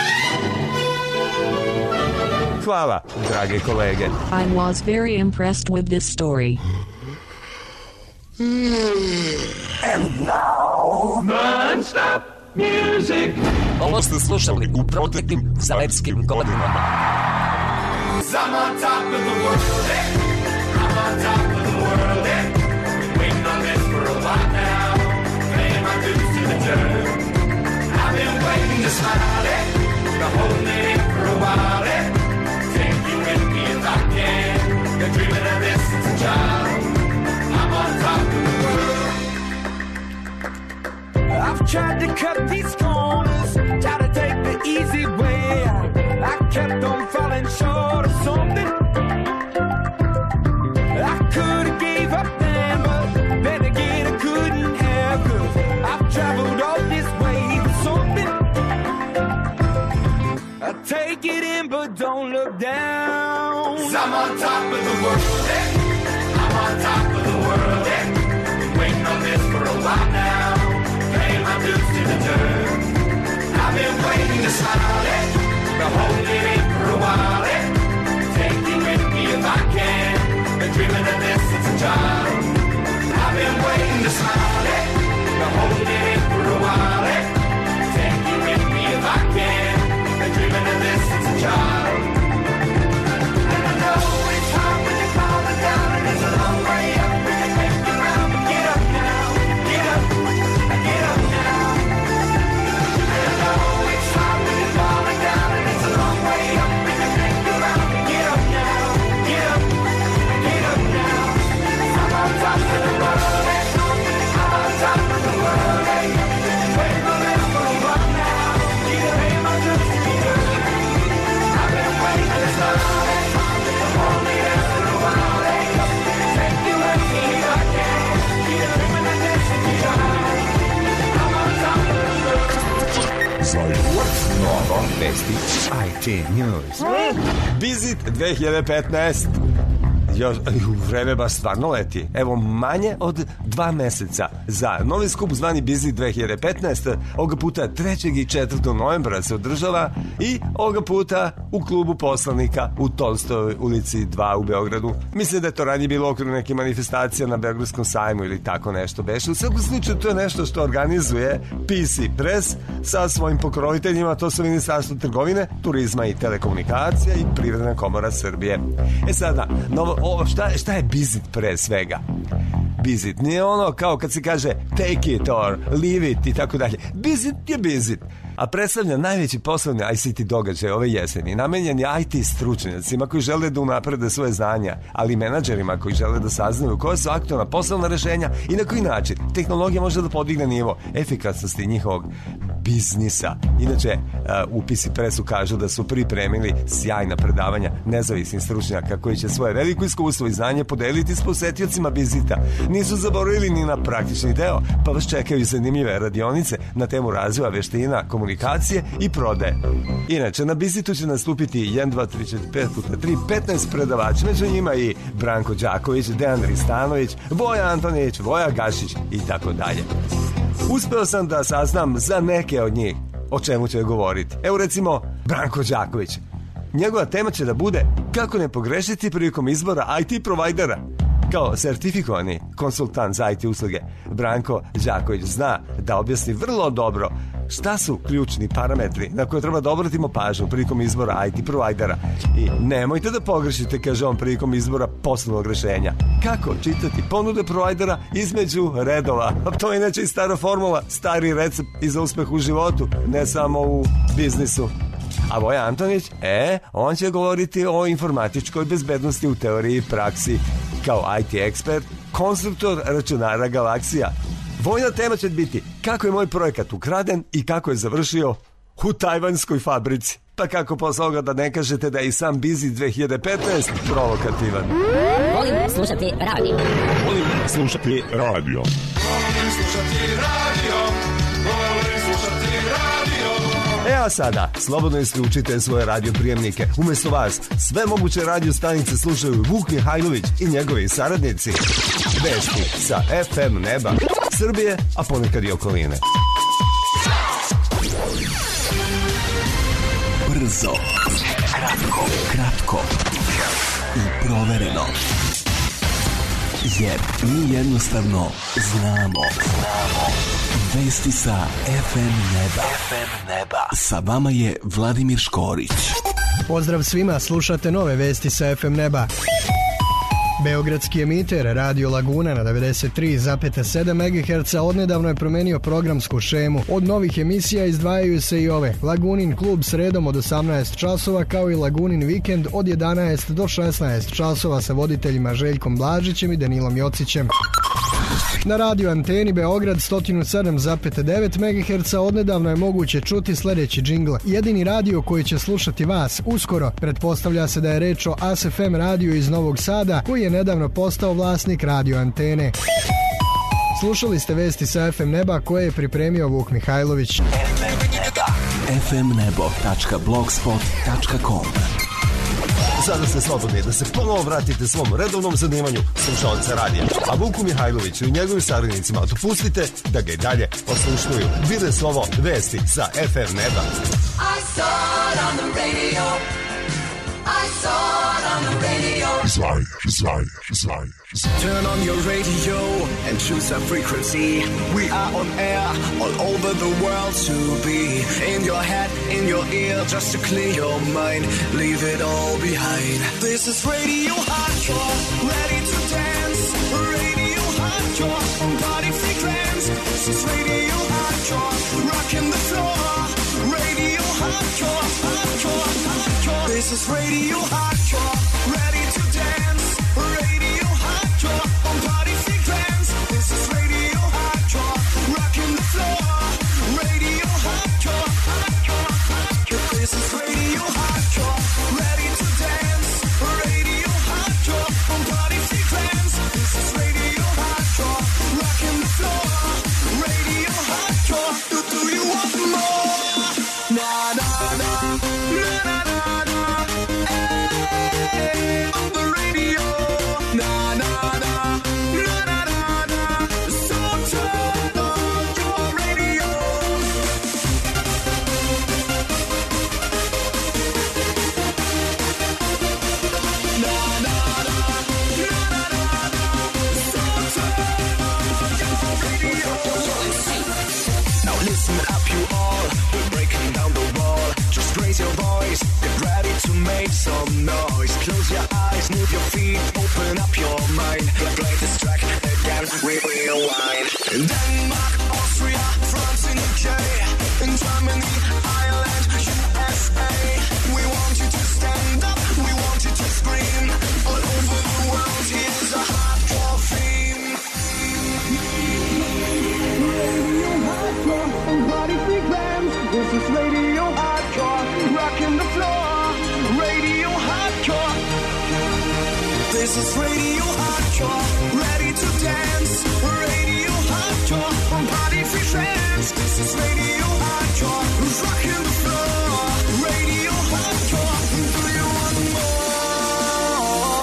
Hvala, drage kolege. I was very impressed with this story. And now, non-stop music. Ovo ste slušali u proteklim zaletskim godinama. I'm on top of the world, eh? I'm on top of the world, eh? Waiting on this for a while now, paying my dues to the dirt. I've been waiting to smile, eh? Been holding it in for a while, eh? Take you with me if I can. Been dreaming of this since a child. I'm on top of the world. I've tried to cut these corners, try to take the easy way out. I kept on falling short of something. I could have gave up then, but then again I couldn't have, 'cause I've traveled all this way for something. I take it in, but don't look down. 'Cause I'm on top of the world, eh? I'm on top of the world, eh? Been waiting on this for a while now, paying my dues to the dirt. I've been waiting to smile, eh? Been holding it in for a while, eh? Take you with me if I can. Been dreaming of this since a child. I've been waiting to smile, eh? Been holding it in for a while, eh? Take you with me if I can. Been dreaming of this since a child. And I know it's hard when you're falling down, and it's a long way up. We can make you round, but get up now, get up, get up now. And I know it's hard when you're falling down, and it's a long way up. We can make you round, but get up now, get up, get up now. I'm on top of the world, eh? I'm on top of the world, eh? Waiting on this for a while now. Need to pay my dues to the dirt. I've been waiting to start, eh? I'm only there for a while, eh? Take you with me if I can. Need to pay my dues to the dirt. I'm on top of the world. Vesti I T News. Bizit dve hiljade petnaest. Još, u vreme baš stvarno leti. Evo, manje od dva meseca za novi skup zvani Bizit dve hiljade petnaest. Ovoga puta trećeg i četvrtog novembra se održava i ovoga puta u klubu poslanika u Tolstojevoj ulici dva u Beogradu. Mislim da je to ranije bilo okolo neke manifestacije na Beogradskom sajmu ili tako nešto beše. U svakom slučaju to je nešto što organizuje P C Press sa svojim pokroviteljima, to su Ministarstvo trgovine, turizma i telekomunikacija i Privredna komora Srbije. E sada, novo, o, šta, šta je Bizit pre svega? Bizit nije ono kao kad se kaže take it or leave it i tako dalje. Bizit je Bizit, a predstavlja najveći poslovni I C T događaj ove jeseni. Namenjen je I T stručnjacima koji žele da unaprede svoje znanja, ali i menadžerima koji žele da saznaju koja su aktualna poslovna rešenja i na koji način tehnologija može da podigne nivo efikasnosti njihovog biznisa. Inače, u P C Pressu kažu da su pripremili sjajna predavanja nezavisnih stručnjaka koji će svoje veliko iskustvo i znanje podeliti s posetiocima Bizita. Nisu zaboravili ni na praktični deo, pa vas čekaju zanimljive radionice na temu razvoja veština, komunikacije i prodaje. Inače, na Bizitu će nastupiti jedan, dva, tri, četiri, pet puta tri, petnaest predavača, među njima i Branko Đaković, Dejan Ristanović, Voja Antonić, Voja Gašić i tako dalje. Uspeo sam da saznam za neke od njih o čemu će govoriti. Evo recimo Branko Đaković. Njegova tema će da bude kako ne pogrešiti prilikom izbora I T provajdera. Kao sertifikovani konsultant za I T usluge, Branko Đaković zna da objasni vrlo dobro šta su ključni parametri na koje treba da obratimo pažnju prilikom izbora I T provajdera. I nemojte da pogrešite, kaže on, prilikom izbora poslovnog rešenja. Kako čitati ponude provajdera između redova? To je inače i stara formula, stari recept i za uspeh u životu, ne samo u biznisu. A Voja Antonić, e, on će govoriti o informatičkoj bezbednosti u teoriji i praksi. Kao I T ekspert, konstruktor računara Galaksija. Vojna tema će biti kako je moj projekat ukraden i kako je završio u tajvanskoj fabrici. Pa kako posle ovoga da ne kažete da je i sam Busy dve hiljade petnaeste provokativan. Volim slušati radio. Volim slušati radio. Volim slušati radio. Volim slušati radio. E a sada, slobodno isključite svoje radioprijemnike. Umesto vas, sve moguće radio stanice slušaju Vuk Mihajlović i njegovi saradnici. Vesti sa F M neba Srbije, a ponekad i okoline. Brzo, kratko, kratko i provereno. Jer mi jednostavno znamo. Znamo. Vesti sa F M neba. F M neba. Sa vama je Vladimir Škorić. Pozdrav svima, slušate nove vesti sa F M neba. Beogradski emiter Radio Laguna na devedeset tri zarez sedam megaherca odnedavno je promenio programsku šemu. Od novih emisija izdvajaju se i ove: Lagunin klub sredom od osamnaest časova, kao i Lagunin vikend od jedanaest do šesnaest časova sa voditeljima Željkom Blažićem i Danilom Jocićem. Na radio anteni Beograd sto sedam zarez devet megaherca odnedavno je moguće čuti sledeći džingl. Jedini radio koji će slušati vas uskoro. Pretpostavlja se da je reč o A S F M radiju iz Novog Sada, koji je nedavno postao vlasnik radio antene. Slušali ste vesti sa F M neba koje je pripremio Vuk Mihajlović. F M neba. f m nebo tačka blogspot tačka com. Sada ste slobodni da se ponovo vratite svom redovnom zanimanju slušalca radija. A Vuku Mihajloviću i njegovim saradnicima dopustite da ga i dalje poslušnuju. Bile su ovo vesti sa F M neba. I saw it on the radio. I saw it on the radio. Desire, desire, desire, desire. Turn on your radio and choose a frequency. We are on air all over the world to be. In your head, in your ear, just to clear your mind. Leave it all behind. This is Radio Hardcore, ready to dance. Radio Hardcore, on body frequency. This is Radio Hardcore, rocking the floor. Radio Hardcore, hardcore, hardcore. This is Radio Hardcore, ready to dance. Radio Hardcore, on body frequency. This is Radio Hardcore, rocking the floor. Radio Hardcore, hardcore, hardcore. This is Radio Hardcore, ready to dance. Radio Hardcore, on body frequency. This is Radio Hardcore, rocking the floor. Radio Hardcore, do, do you want more? Na na na, na na na na. Hey, on the radio. Na na na, na na na na. So turn on your radio. Na na na, na na na na. So turn on your radio. Now listen up, you all. We're breaking down the wall. Just raise your voice. Get ready to make some noise. Close your eyes, move your feet, open up your mind. Play this track again, we rewind. In Denmark, Austria, France and U K, in Germany, Ireland, U S A. We want you to stand up, we want you to scream. All over the world, here's a hardcore theme. Radio Hardcore, on body frequency. This is Radio Hardcore, rocking the floor. Radio Hardcore. This is Radio Hardcore, ready to dance. Radio Hardcore, on body frequency. This is Radio Hardcore, rocking the floor. Radio Hardcore, do you want more?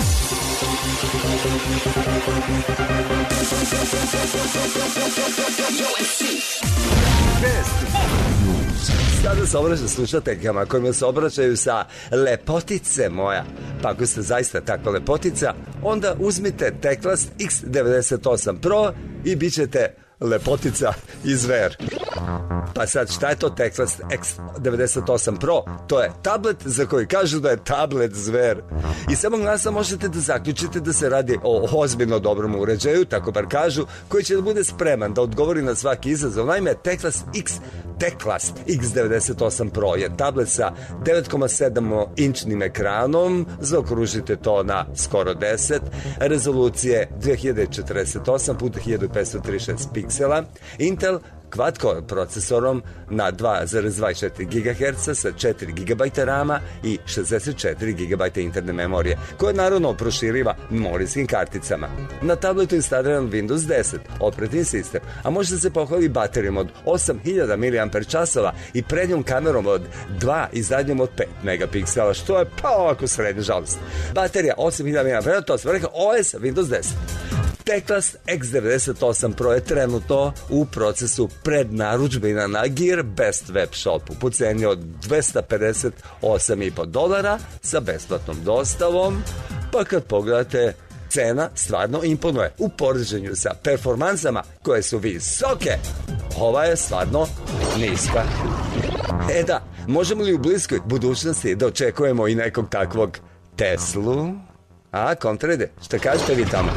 Yo, M C. Vesti. Sada se obraća slušateljkama kojima se obraćaju sa lepotice moja. Pa ako ste zaista takva lepotica, onda uzmite Teclast X devedeset osam Pro i bit ćete lepotica i zver. Pa sad, šta je to Teclast X devedeset osam Pro? To je tablet za koji kažu da je tablet zver. I samo glasa možete da zaključite da se radi o ozbiljno dobrom uređaju, tako bar kažu, koji će da bude spreman da odgovori na svaki izazov. Naime, Teclast X Teclast X devedeset osam Pro je tablet sa devet zarez sedam inčnim ekranom, zaokružite to na skoro deset, rezolucije dve hiljade četrdeset osam puta hiljadu petsto trideset šest piksela, Intel quad-core procesorom na dva zarez dvadeset četiri gigaherca sa četiri gigabajta rama i šezdeset četiri gigabajta interne memorije, koje naravno proširiva memorijskim karticama. Na tabletu je instaliran Windows deset, operativni sistem, a može se pohvali baterijom od osam hiljada miliamper časova i prednjom kamerom od dva i zadnjom od pet megapiksela, što je pa ovako srednje žalost. Baterija osam hiljada miliamper časova, to sam rekao O S Windows deset. Teclast X devedeset osam Pro je trenutno u procesu prednarudžbina na Gearbest web shopu po ceni od dvesta pedeset osam i po dolara sa besplatnom dostavom, pa kad pogledate, cena stvarno imponuje. U poređenju sa performansama koje su visoke, ova je stvarno niska. E da, možemo li u bliskoj budućnosti da očekujemo i nekog takvog Teslu? A, kontrede, šta kažete vi tamo?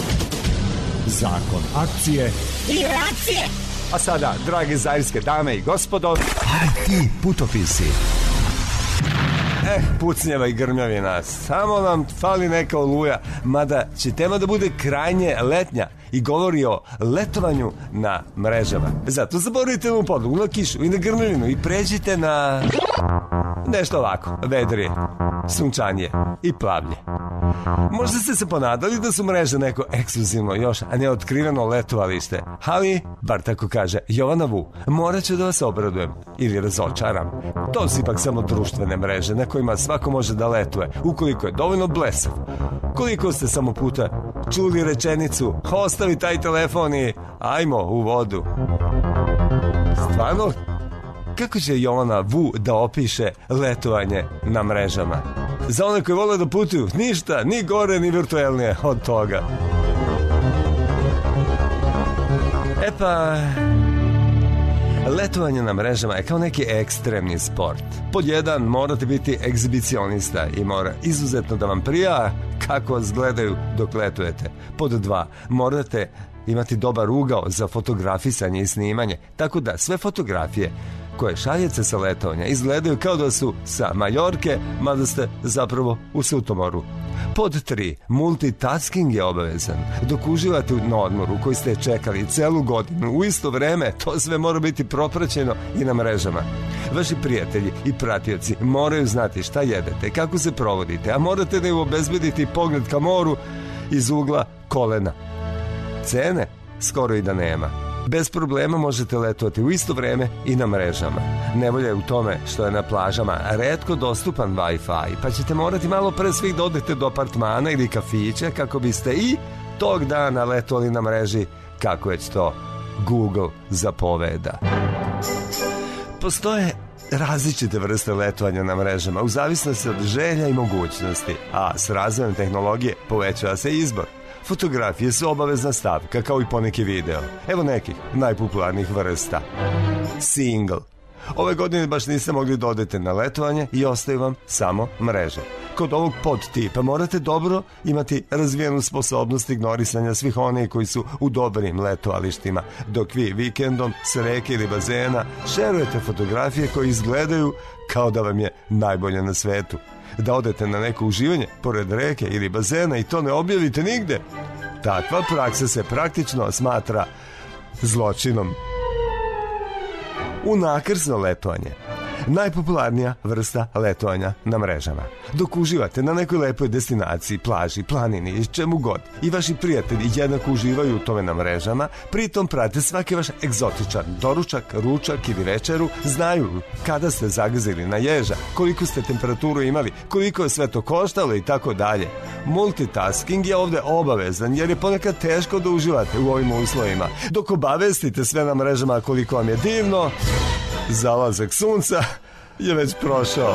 Zakon akcije i reakcije. A sada, drage zairske dame i gospodo, I T putopisi. Eh, pucnjeva i grmljavina, samo nam fali neka oluja, mada će tema da bude krajnje letnja i govori o letovanju na mrežama. Zato zaboravite na podlogu, na kišu i na grmljavinu i pređite na nešto ovako, vedrije, sunčanije i plavlje. Možda ste se ponadali da su mreže neko ekskluzivno još, a ne otkriveno letovalište, ali, bar tako kaže Jovana Vu, morat ću da vas obradujem ili razočaram. To su ipak samo društvene mreže na kojima svako može da letuje, ukoliko je dovoljno blesav. Koliko ste samo puta čuli rečenicu, ostavi taj telefon i ajmo u vodu. Stvarno, kako će Jovana Vu da opiše letovanje na mrežama? Za one koji vole da putuju, ništa, ni gore, ni virtuelnije od toga. E pa, letovanje na mrežama je kao neki ekstremni sport. Pod jedan, morate biti egzibicionista i mora izuzetno da vam prija kako vas gledaju dok letujete. Pod dva, morate imati dobar ugao za fotografisanje i snimanje, tako da sve fotografije koje šaljete sa letovanja izgledaju kao da su sa Majorke, mada ste zapravo u Sutomoru. Pod tri, multitasking je obavezan. Dok uživate na odmoru koji ste čekali celu godinu, u isto vreme to sve mora biti propraćeno i na mrežama. Vaši prijatelji i pratioci moraju znati šta jedete, kako se provodite, a morate da im obezbedite pogled ka moru iz ugla kolena. Cene skoro i da nema. Bez problema možete letovati u isto vreme i na mrežama. Nevolja je u tome što je na plažama retko dostupan Wi-Fi, pa ćete morati malo pre svih da odete do apartmana ili kafića kako biste i tog dana letovali na mreži, kako već to Google zapoveda. Postoje različite vrste letovanja na mrežama u zavisnosti od želja i mogućnosti, a s razvojem tehnologije povećava se izbor. Fotografije su obavezna stavka, kao i poneki video. Evo nekih najpopularnijih vrsta. Single. Ove godine baš niste mogli da odete na letovanje i ostaju vam samo mreže. Kod ovog podtipa morate dobro imati razvijenu sposobnost ignorisanja svih onih koji su u dobrim letovalištima, dok vi vikendom s reke ili bazena šerujete fotografije koje izgledaju kao da vam je najbolje na svetu. Da odete na neko uživanje pored reke ili bazena i to ne objavite nigde. Takva praksa se praktično smatra zločinom. Unakrsno letovanje. Najpopularnija vrsta letovanja na mrežama. Dok uživate na nekoj lepoj destinaciji, plaži, planini i čemu god, i vaši prijatelji jednako uživaju u tome na mrežama, pritom prate svaki vaš egzotičan doručak, ručak ili večeru, znaju kada ste zagazili na ježa, koliko ste temperaturu imali, koliko je sve to koštalo i tako dalje. Multitasking je ovde obavezan jer je ponekad teško da uživate u ovim uslovima. Dok obavestite sve na mrežama koliko vam je divno, zalazak sunca je već prošao.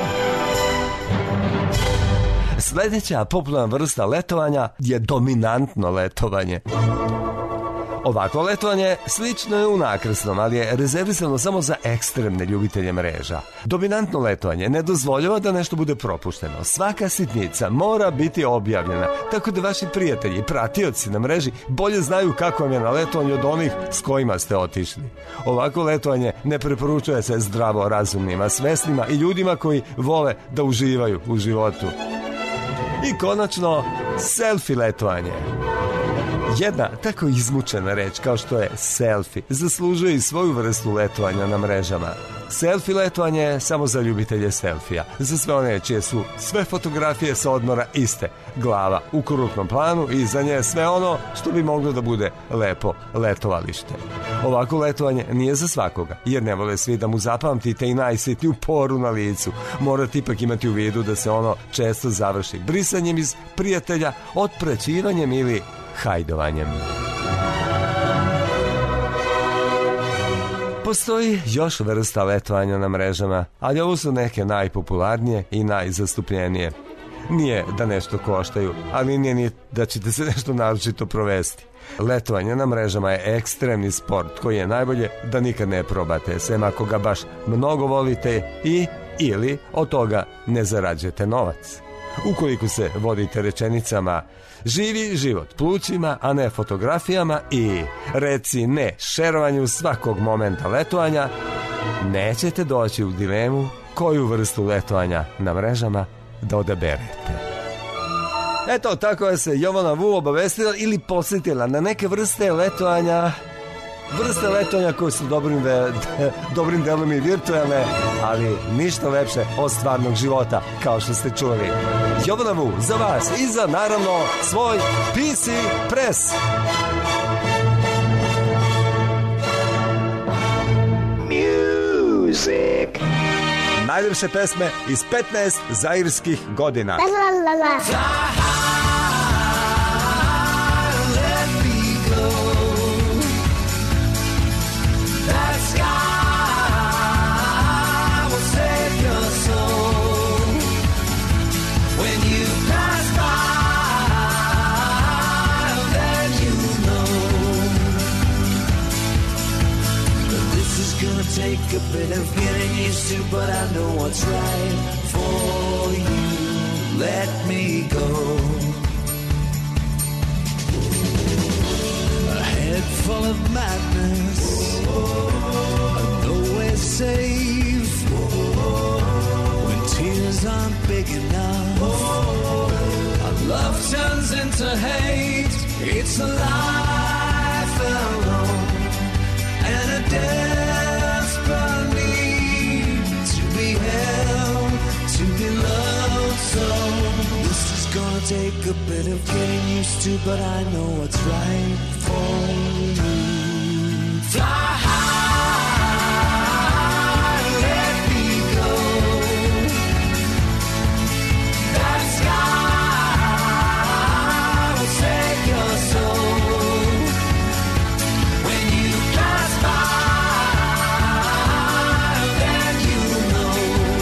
Sljedeća popularna vrsta letovanja je dominantno letovanje. Ovako letovanje slično je unakrsnom, ali je rezervisano samo za ekstremne ljubitelje mreža. Dominantno letovanje ne dozvoljava da nešto bude propušteno. Svaka sitnica mora biti objavljena, tako da vaši prijatelji i pratioci na mreži bolje znaju kako vam je na letovanju od onih s kojima ste otišli. Ovako letovanje ne preporučuje se zdravo razumnima, svesnima i ljudima koji vole da uživaju u životu. I konačno, selfie letovanje. Jedna tako izmučena reč kao što je selfie zaslužuje i svoju vrstu letovanja na mrežama. Selfie letovanje je samo za ljubitelje selfija, za sve one čije su sve fotografije sa odmora iste, glava u krupnom planu i iza nje sve ono što bi moglo da bude lepo letovalište. Ovako letovanje nije za svakoga, jer ne vole svi da mu zapamtite i najsitniju poru na licu. Morate ipak imati u vidu da se ono često završi brisanjem iz prijatelja, otpraćivanjem ili hajdovanjem. Postoji još vrsta letovanja na mrežama, ali ovo su neke najpopularnije i najzastupljenije. Nije da nešto koštaju, ali nije ni da ćete se nešto naročito provesti. Letovanje na mrežama je ekstremni sport koji je najbolje da nikad ne probate, sem ako ga baš mnogo volite i ili od toga ne zarađujete novac. Ukoliko se vodite rečenicama živi život plućima, a ne fotografijama i reci ne šerovanju svakog momenta letovanja, nećete doći u dilemu koju vrstu letovanja na mrežama da odaberete. Eto, tako je se Jovana Vu obavestila ili posjetila na neke vrste letovanja, vrste letovanja koje su dobrim, ve, dobrim delom i virtualne, ali ništa lepše od stvarnog života, kao što ste čuli. Jovana Vu za vas i za, naravno, svoj P C Press. Music. Najljepše pesme iz petnaest zairskih godina. La la la la. Take a bit of getting used to, but I know what's right for you. Let me go. A head full of madness, nowhere safe. When tears aren't big enough, our love turns into hate. It's a life alone and a death. Gonna take a bit of getting used to, but I know what's right for you. Fly high, let me go. That sky will save your soul. When you pass by, then you know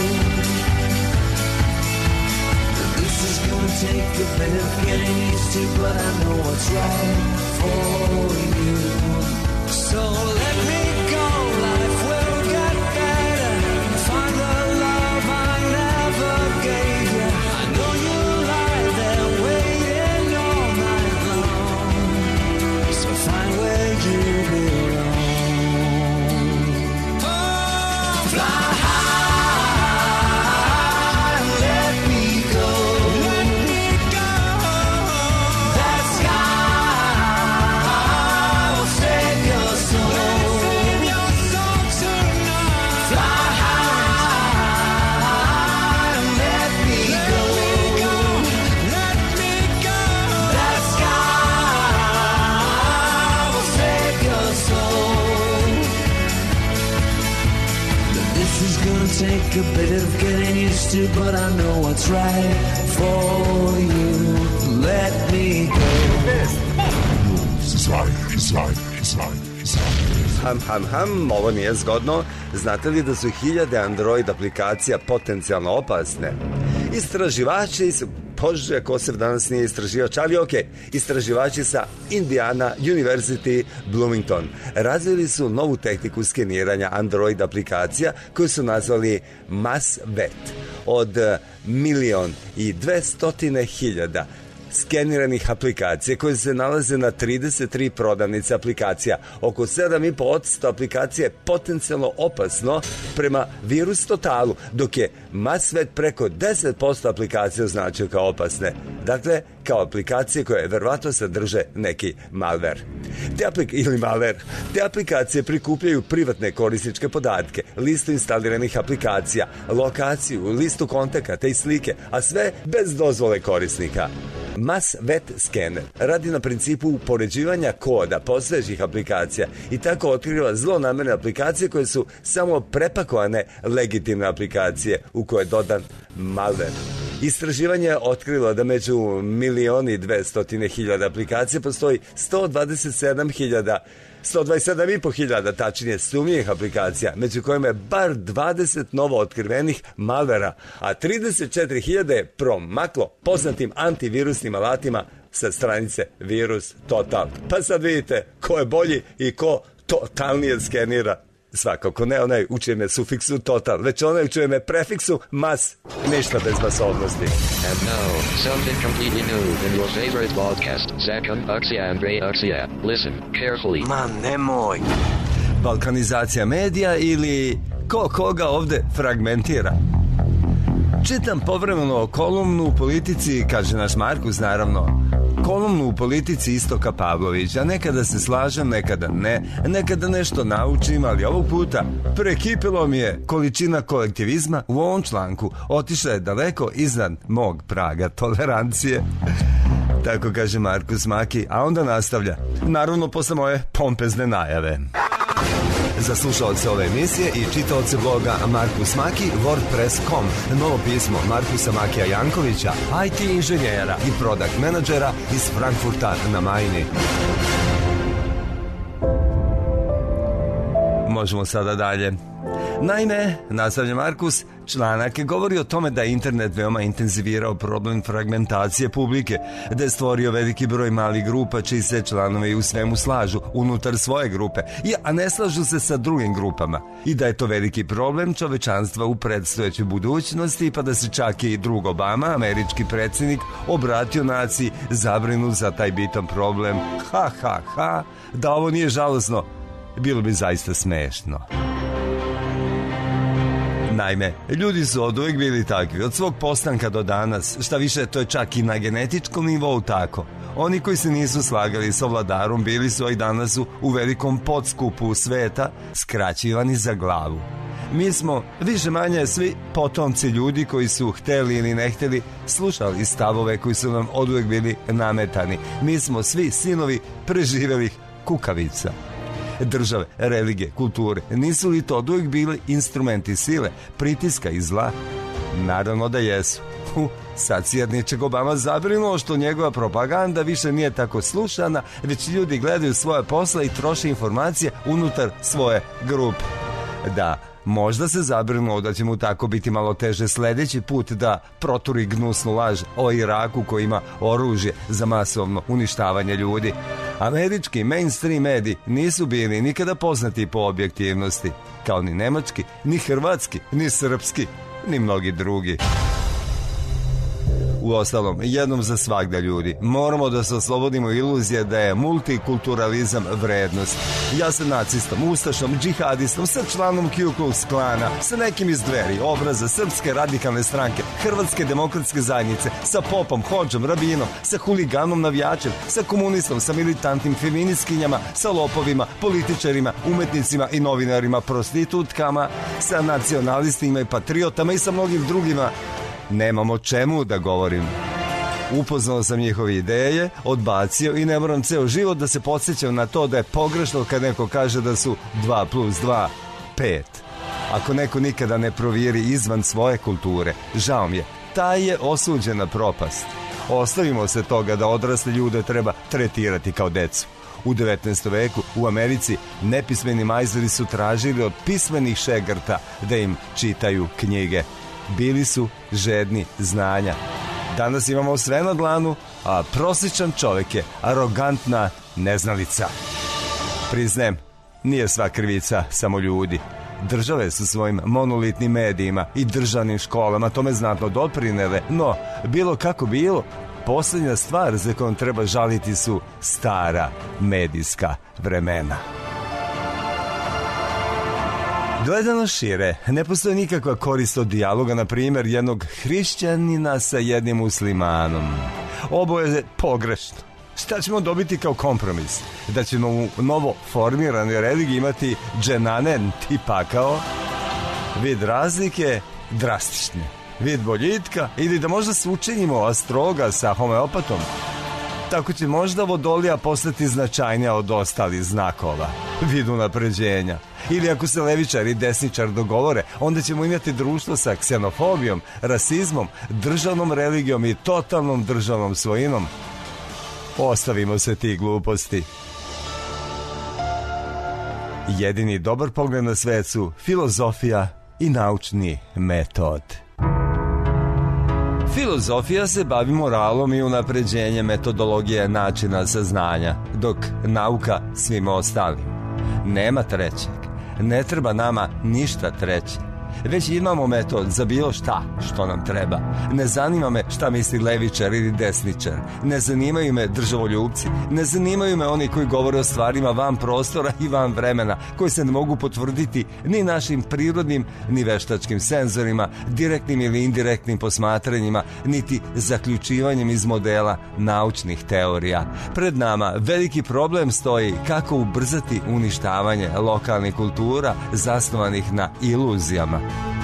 that this is gonna take a bit of getting used to, but I know what's right for you. So let me go, life will get better. Find the love I never gave you. I know you lie there waiting all night long. So find where you belong. Oh, fly high. Take a bit of getting used to, but I know what's right for you. Let me go. Zaire, Zaire, Zaire, Ham, ham, ham, ovo nije zgodno. Znate li da su hiljade Android aplikacija potencijalno opasne? Istraživači su... Bože, ko se danas nije istraživač, ali ok, istraživači sa Indiana University Bloomington razvili su novu tehniku skeniranja Android aplikacija koju su nazvali MassVet. Od milion i dvestotine hiljada skeniranih aplikacija koje se nalaze na trideset tri prodavnice aplikacija. Oko sedam i po posto aplikacija je potencijalno opasno prema virus totalu, dok je MassVet preko deset posto aplikacija označio kao opasne. Dakle, kao aplikacije koje verovatno sadrže neki malver. Te aplik ili malver. Te aplikacije prikupljaju privatne korisničke podatke, listu instaliranih aplikacija, lokaciju, listu kontakata i slike, a sve bez dozvole korisnika. MassVet skener radi na principu upoređivanja koda postojećih aplikacija i tako otkriva zlonamerne aplikacije koje su samo prepakovane legitimne aplikacije u koje je dodan malver. Istraživanje je otkrilo da među milion i dvestotine hiljada aplikacija postoji sto dvadeset sedam hiljada sto dvadeset sedam i po hiljada tačnije sumnjivih aplikacija, među kojima je bar dvadeset novo otkrivenih malvera, a trideset četiri hiljade je promaklo poznatim antivirusnim alatima sa stranice Virus Total. Pa sad vidite ko je bolji i ko totalnije skenira. Svakako ne onaj u čijem je sufiksu total, već onaj u čijem je prefiksu mas, ništa bez masovnosti. And now, something completely new in your favorite podcast, Zakon Aksija Andrej Aksija. Listen carefully. Ma nemoj. Balkanizacija medija ili ko koga ovde fragmentira? Čitam povremeno kolumnu u Politici, kaže naš Markus naravno, kolumnu u Politici Istoka Pavlovića. Nekada se slažem, nekada ne, nekada nešto naučim, ali ovog puta prekipilo mi je količina kolektivizma u ovom članku. Otišla je daleko iznad mog praga tolerancije. Tako kaže Markus Maki, a onda nastavlja. Naravno posle moje pompezne najave. Za slušalce ove emisije i čitaoce bloga Markus Maki, WordPress dot com, novo pismo Markusa Makija Jankovića, I T inženjera i product menadžera iz Frankfurta na Majni. Možemo sada dalje. Naime, nastavlja Markus, članak govori o tome da je internet veoma intenzivirao problem fragmentacije publike, da je stvorio veliki broj malih grupa čiji se članovi u svemu slažu unutar svoje grupe, a ne slažu se sa drugim grupama, i da je to veliki problem čovečanstva u predstojećoj budućnosti, pa da se čak i drug Obama, američki predsjednik, obratio naciji zabrinut za taj bitan problem. Ha, ha, ha, da ovo nije žalosno, bilo bi zaista smešno. Naime, ljudi su od uvijek bili takvi, od svog postanka do danas, šta više, to je čak i na genetičkom nivou tako. Oni koji se nisu slagali sa vladarom bili su i danas su u velikom podskupu sveta skraćivani za glavu. Mi smo više manje svi potomci ljudi koji su hteli ili ne hteli slušali stavove koji su nam od uvijek bili nametani. Mi smo svi sinovi preživjelih kukavica. Države, religije, kulture, nisu li to oduvijek bili instrumenti sile, pritiska i zla? Naravno da jesu. Huh, sad si jedničeg Obama zabrinuo što njegova propaganda više nije tako slušana, već ljudi gledaju svoje posle i troše informacije unutar svoje grupe. Da, možda se zabrinuo da će mu tako biti malo teže sljedeći put da proturi gnusnu laž o Iraku koji ima oružje za masovno uništavanje ljudi. Američki mainstream mediji nisu bili nikada poznati po objektivnosti, kao ni nemački, ni hrvatski, ni srpski, ni mnogi drugi. Uostalom, jednom za svagda ljudi, moramo da se oslobodimo iluzije da je multikulturalizam vrednost. Ja sam nacistom, ustašom, džihadistom, sa članom Ku Klux Klana, sa nekim iz Dveri, Obraza, Srpske radikalne stranke, Hrvatske demokratske zajednice, sa popom, hodžom, rabinom, sa huliganom navijačem, sa komunistom, sa militantnim feministkinjama, sa lopovima, političarima, umetnicima i novinarima, prostitutkama, sa nacionalistima i patriotama i sa mnogim drugima. Nemam o čemu da govorim. Upoznao sam njihove ideje, odbacio i ne moram ceo život da se podsjećam na to da je pogrešno kad neko kaže da su dva plus dva pet. Ako neko nikada ne provjeri izvan svoje kulture, žao mi je, taj je osuđen na propast. Ostavimo se toga da odrasle ljude treba tretirati kao decu. U devetnaestom veku u Americi nepismeni majzori su tražili od pismenih šegrta da im čitaju knjige. Bili su žedni znanja. Danas imamo sve na dlanu, a prosječan čovjek je arogantna neznalica. Priznajem, nije sva krivica samo ljudi. Države su svojim monolitnim medijima i državnim školama tome znatno doprinele, no bilo kako bilo, posljednja stvar za kojom treba žaliti su stara medijska vremena. Gledano šire, ne postoji nikakva korist od dijaloga, na primjer, jednog hrišćanina sa jednim muslimanom. Oboje je pogrešno. Šta ćemo dobiti kao kompromis? Da ćemo u novo formiranoj religiji imati dženanen i pakao? Vid razlike drastične. Vid boljitka ili da možda se učinimo astroga sa homeopatom? Tako će možda vodolija postati značajnija od ostalih znakova. Vid unapređenja. Ili ako se levičar i desničar dogovore, onda ćemo imati društvo sa ksenofobijom, rasizmom, državnom religijom i totalnom državnom svojinom. Ostavimo se tih gluposti. Jedini dobar pogled na svet su filozofija i naučni metod. Filozofija se bavi moralom i unapređenjem metodologije načina saznanja, dok nauka svima ostalim. Nema trećeg. Ne treba nama ništa treće. Već imamo metod za bilo šta što nam treba. Ne zanima me šta misli levičar ili desničar. Ne zanimaju me državoljubci. Ne zanimaju me oni koji govore o stvarima van prostora i van vremena, koji se ne mogu potvrditi ni našim prirodnim, ni veštačkim senzorima, direktnim ili indirektnim posmatranjima, niti zaključivanjem iz modela naučnih teorija. Pred nama veliki problem stoji kako ubrzati uništavanje lokalnih kultura zasnovanih na iluzijama.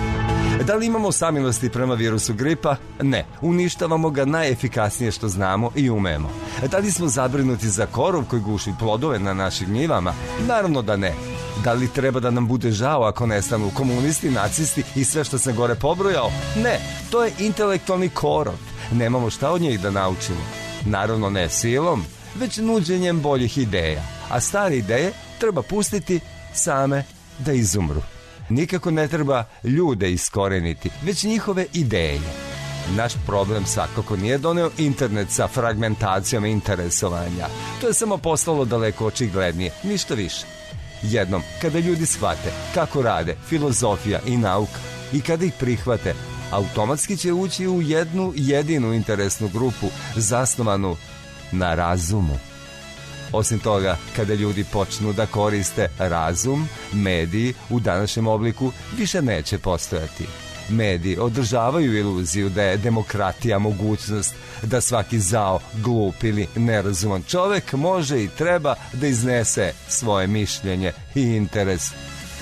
Da li imamo samilosti prema virusu gripa? Ne. Uništavamo ga najefikasnije što znamo i umemo. Da li smo zabrinuti za korov koji guši plodove na našim njivama? Naravno da ne. Da li treba da nam bude žao ako nestanu komunisti, nacisti i sve što sam gore pobrojao? Ne. To je intelektualni korov. Nemamo šta od njih da naučimo. Naravno ne silom, već nuđenjem boljih ideja. A stare ideje treba pustiti same da izumru. Nikako ne treba ljude iskoreniti, već njihove ideje. Naš problem svakako nije doneo internet sa fragmentacijom interesovanja. To je samo postalo daleko očiglednije, ništa više. Jednom, kada ljudi shvate kako rade filozofija i nauka i kada ih prihvate, automatski će ući u jednu jedinu interesnu grupu zasnovanu na razumu. Osim toga, kada ljudi počnu da koriste razum, mediji u današnjem obliku više neće postojati. Mediji održavaju iluziju da je demokratija mogućnost da svaki zao, glup ili nerazuman čovek može i treba da iznese svoje mišljenje i interes.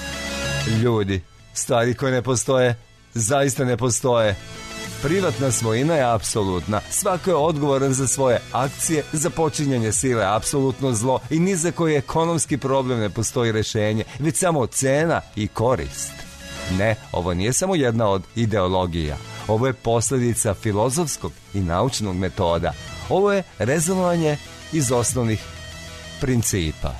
Ljudi, stvari koje ne postoje, zaista ne postoje. Privatna svojina je apsolutna. Svako je odgovoran za svoje akcije, za počinjenje sile apsolutno zlo i ni za koji ekonomski problem ne postoji rešenje, već samo cena i korist. Ne, ovo nije samo jedna od ideologija. Ovo je posljedica filozofskog i naučnog metoda. Ovo je rezonovanje iz osnovnih principa.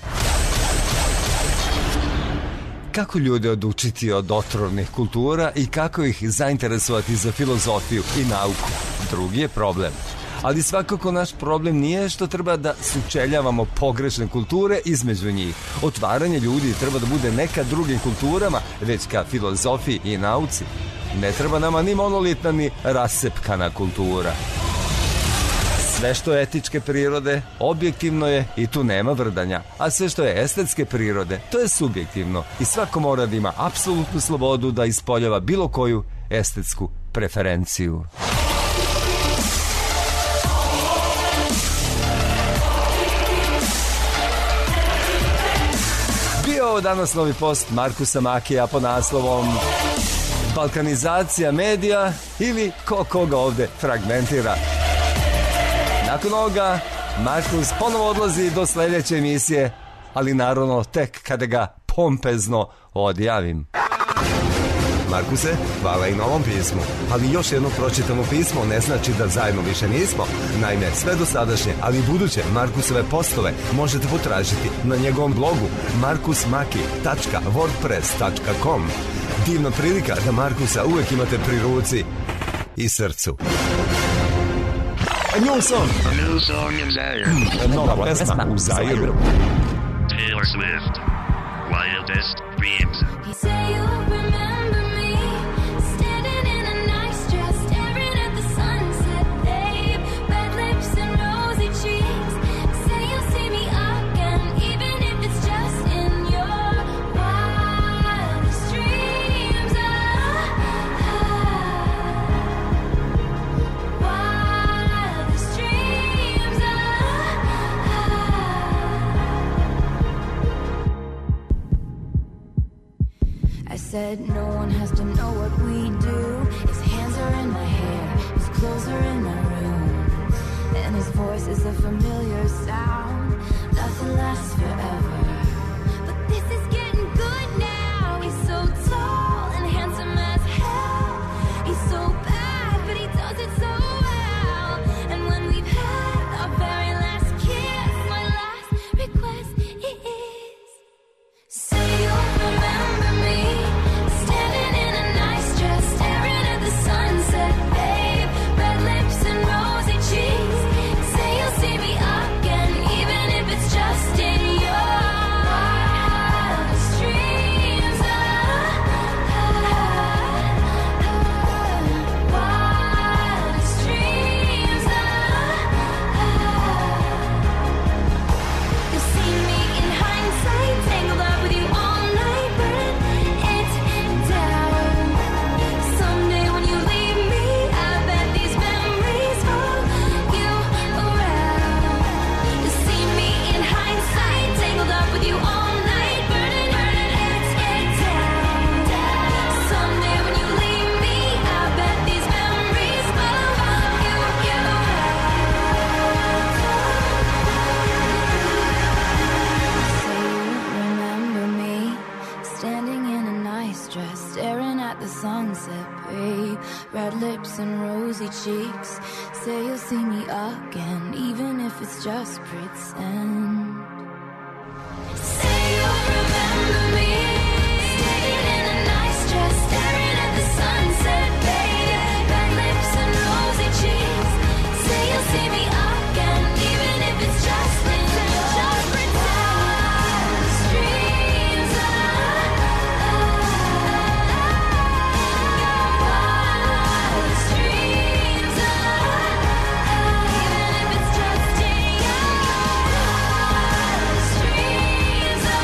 Kako ljude odučiti od otrovnih kultura i kako ih zainteresovati za filozofiju i nauku? Drugi je problem. Ali svakako naš problem nije što treba da sučeljavamo pogrešne kulture između njih. Otvaranje ljudi treba da bude ne ka drugim kulturama, već ka filozofiji i nauci. Ne treba nama ni monolitna ni rasepkana kultura. Sve što je etičke prirode, objektivno je i tu nema vrdanja. A sve što je estetske prirode, to je subjektivno. I svako mora da ima apsolutnu slobodu da ispoljava bilo koju estetsku preferenciju. Bio ovo danas novi post Markusa Makija pod naslovom Balkanizacija medija ili ko koga ovde fragmentira. Nakon ovoga, Markus ponovo odlazi do sljedeće emisije, ali naravno tek kada ga pompezno odjavim. Markuse, hvala i na ovom pismu. Ali još jedno pročitano pismo ne znači da zajedno više nismo. Naime, sve dosadašnje, ali i buduće Markusove postove možete potražiti na njegovom blogu markus maki tačka wordpress tačka com. Divna prilika da Markusa uvek imate pri ruci i srcu. A new song. A new song in Zaire. Nova pesma u Zairu. Taylor Swift. Wildest Dreams. Say you'll remember me, standing in a nice dress, staring at the sunset, babe. Red lips and rosy cheeks. Say you'll see me again, even if it's just in your wildest dreams. Ah, ah, wildest dreams. Ah, ah. I said no one has to know what we do. His hands are in my hair, his clothes are in my room, and his voice is a familiar sound. Nothing lasts forever, but this is getting good now. He's so tall and handsome as hell. He's so bad, but he does it so well. And when we've had our very last kiss, my last request is, say you'll remember me, standing in a nice dress, staring at the sunset, babe. Red lips and rosy cheeks. Say you'll see me again, even if it's just in your wildest dreams. Ah, ah, ah, wildest dreams. Ah, ah. You'll see me in hindsight, tangled up with you all night, burning it down. Someday when you leave me, I bet these memories follow you around. You'll see me in hindsight, tangled up with you all night, burning, burning it down. Someday when you leave me, I bet these memories follow you remember me, standing in a nice dress, staring at the sunset, babe. Red lips and rosy cheeks. Say you'll see me again, even if it's just pretend. Say you'll remember me, standing in a nice dress, staring at the sunset, babe. Red lips and rosy cheeks. Say you'll see me again, even if it's just in just pretend. Dreams. Ah, wildest dreams. Ah, even if it's just in your wildest dreams. Ah,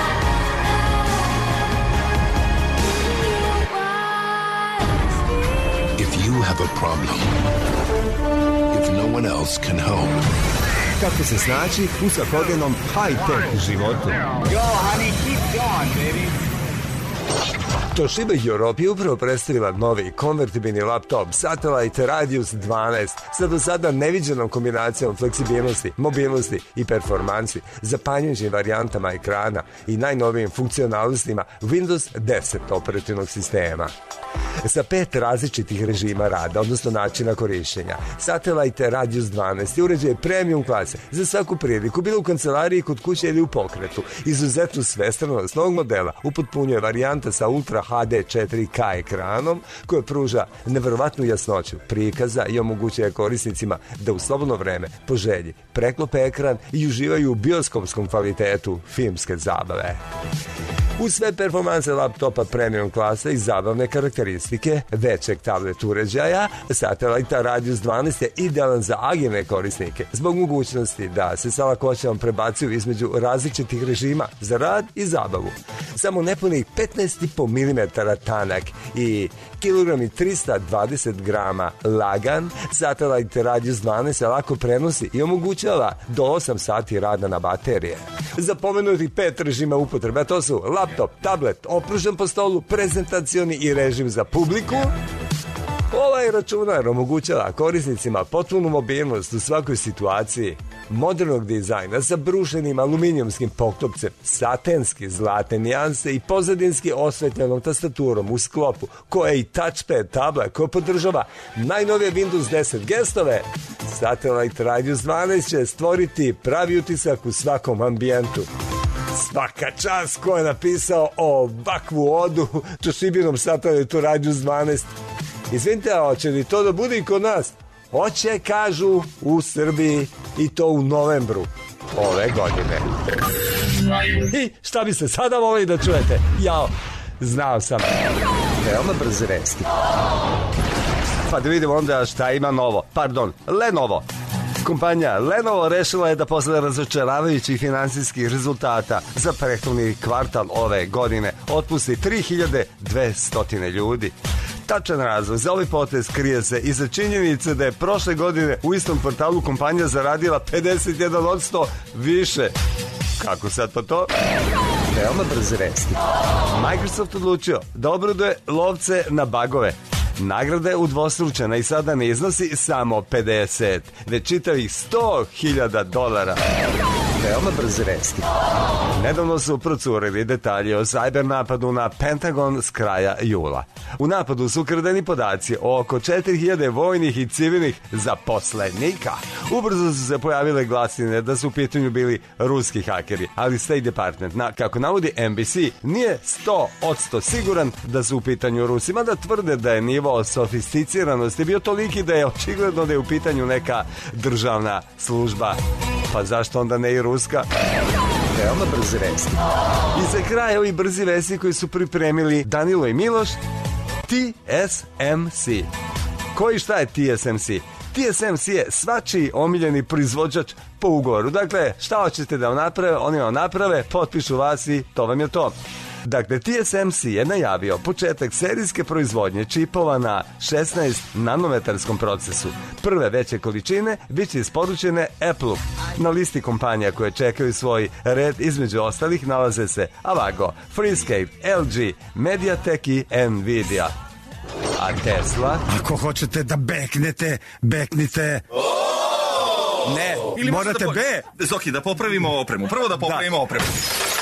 If you have a problem, if no one else can help, Kako se snaći u svakodnevnom high-tech životu. Yo, honey, keep going, baby. Toshiba Europe je upravo predstavila novi konvertibilni laptop Satellite Radius dvanaest sa do sada neviđenom kombinacijom fleksibilnosti, mobilnosti i performansi, zapanjujućim varijantama ekrana i najnovijim funkcionalnostima Windows deset operativnog sistema. Sa pet različitih režima rada, odnosno načina korišćenja, Satellite Radius dvanaest je uređaj premium klase za svaku priliku, bilo u kancelariji, kod kuće ili u pokretu. Izuzetnu svestranost novog modela upotpunjuje varijanta sa Ultra ha de četiri ka ekranom koja pruža neverovatnu jasnoću prikaza i omogućuje korisnicima da u slobodno vreme po želji preklope ekran i uživaju u bioskopskom kvalitetu filmske zabave. Uz sve performanse laptopa premium klase i zabavne karakteristike većeg tablet uređaja, Satellite Radius dvanaest je idealan za agilne korisnike zbog mogućnosti da se sa lakoćom prebacuju između različitih režima za rad i zabavu. Samo nepunih petnaest i po milimetara tanak i kilogram i trista dvadeset grama lagan, Satellite Radius dvanaest se lako prenosi i omogućava do osam sati rada na baterije. Za pomenuti pet režima upotrebe, to su laptop, tablet, opružen po stolu, prezentacioni i režim za publiku. Ova ovaj računar omogućava korisnicima potpunu mobilnost u svakoj situaciji, modernog dizajna sa brušenim aluminijumskim poklopcem, satenski zlatne nijanse i pozadinski osvetljenom tastaturom u sklopu, koja je i touchpad tabla koja podržava najnovije Windows deset gestove. Satellite Radius dvanaest će stvoriti pravi utisak u svakom ambijentu. Svaka čast ko je napisao ovakvu odu Tošibinom Satellite Radius dvanaest. Izvinite, a hoće li to da bude i kod nas? Hoće, kažu, u Srbiji, i to u novembru ove godine. I šta bi se sada volili da čujete? Jao, znao sam. Veoma brze vesti. Pa da vidimo onda šta ima novo. Pardon, Lenovo. Kompanija Lenovo rešila je da posle razočaravajućih finansijskih rezultata za prethodni kvartal ove godine otpusti tri hiljade dvesta ljudi. Tačan razlog za ovaj potez krije se iza činjenice da je prošle godine u istom kvartalu kompanija zaradila pedeset jedan posto više. Kako sad pa to? Veoma brze vesti. Microsoft odlučio da obraduje lovce na bagove. Nagrada je udvostručena i sada ne iznosi samo pedeset, već čitavih sto hiljada dolara. Veoma brze vesti. Nedavno su procurili detalje o sajber napadu na Pentagon s kraja jula. U napadu su ukradeni podaci o oko četiri hiljade vojnih i civilnih zaposlenika. Ubrzo su se pojavile glasine da su u pitanju bili ruski hakeri, ali State Department, na, kako navodi N B C, nije sto posto siguran da su u pitanju Rusi, mada tvrde da je nivo sofisticiranosti bio toliki da je očigledno da je u pitanju neka državna služba. Pa zašto onda ne i ruska? Veoma brze vesti. I za kraj ovi brzi vesti koji su pripremili Danilo i Miloš, T S M C. Koji šta je T S M C? T S M C je svačiji omiljeni proizvođač po ugovoru. Dakle, šta hoćete da vam naprave, oni vam naprave, potpišu vas i to vam je to. Dakle, T S M C je najavio početak serijske proizvodnje čipova na šesnaest nanometarskom procesu. Prve veće količine biće isporučene Apple-u. Na listi kompanija koje čekaju svoj red između ostalih nalaze se Avago, Freescape, L G, Mediatek i Nvidia. A Tesla? Ako hoćete da beknete, beknite... Ne, ili morate da be... Zoki, da popravimo opremu. Prvo da popravimo da. opremu.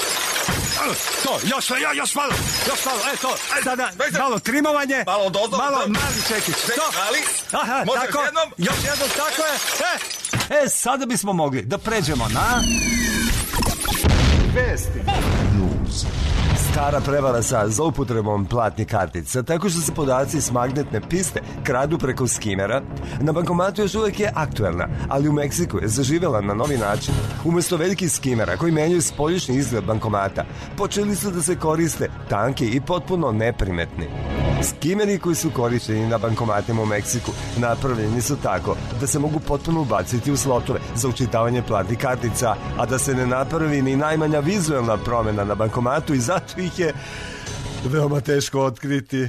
To, još, još, još malo, još malo, e to, sada malo trimovanje, malo dozdo, malo mali čekić, to, ali, aha, može tako, jednom, još jednom, tako je, e, e, sada bismo mogli da pređemo na... Vesti. News. Stara prevara sa zloupotrebom platnih kartica, tako što se podaci s magnetne piste kradu preko skimera, na bankomatu još uvek je aktuelna, ali u Meksiku je zaživela na novi način. Umesto velikih skimera koji menjaju spoljašnji izgled bankomata, počeli su da se koriste tanki i potpuno neprimetni. Skimeri koji su korišćeni na bankomatima u Meksiku napravljeni su tako da se mogu potpuno ubaciti u slotove za učitavanje platnih kartica, a da se ne napravi ni najmanja vizuelna promena na bankomatu i zato ih je veoma teško otkriti.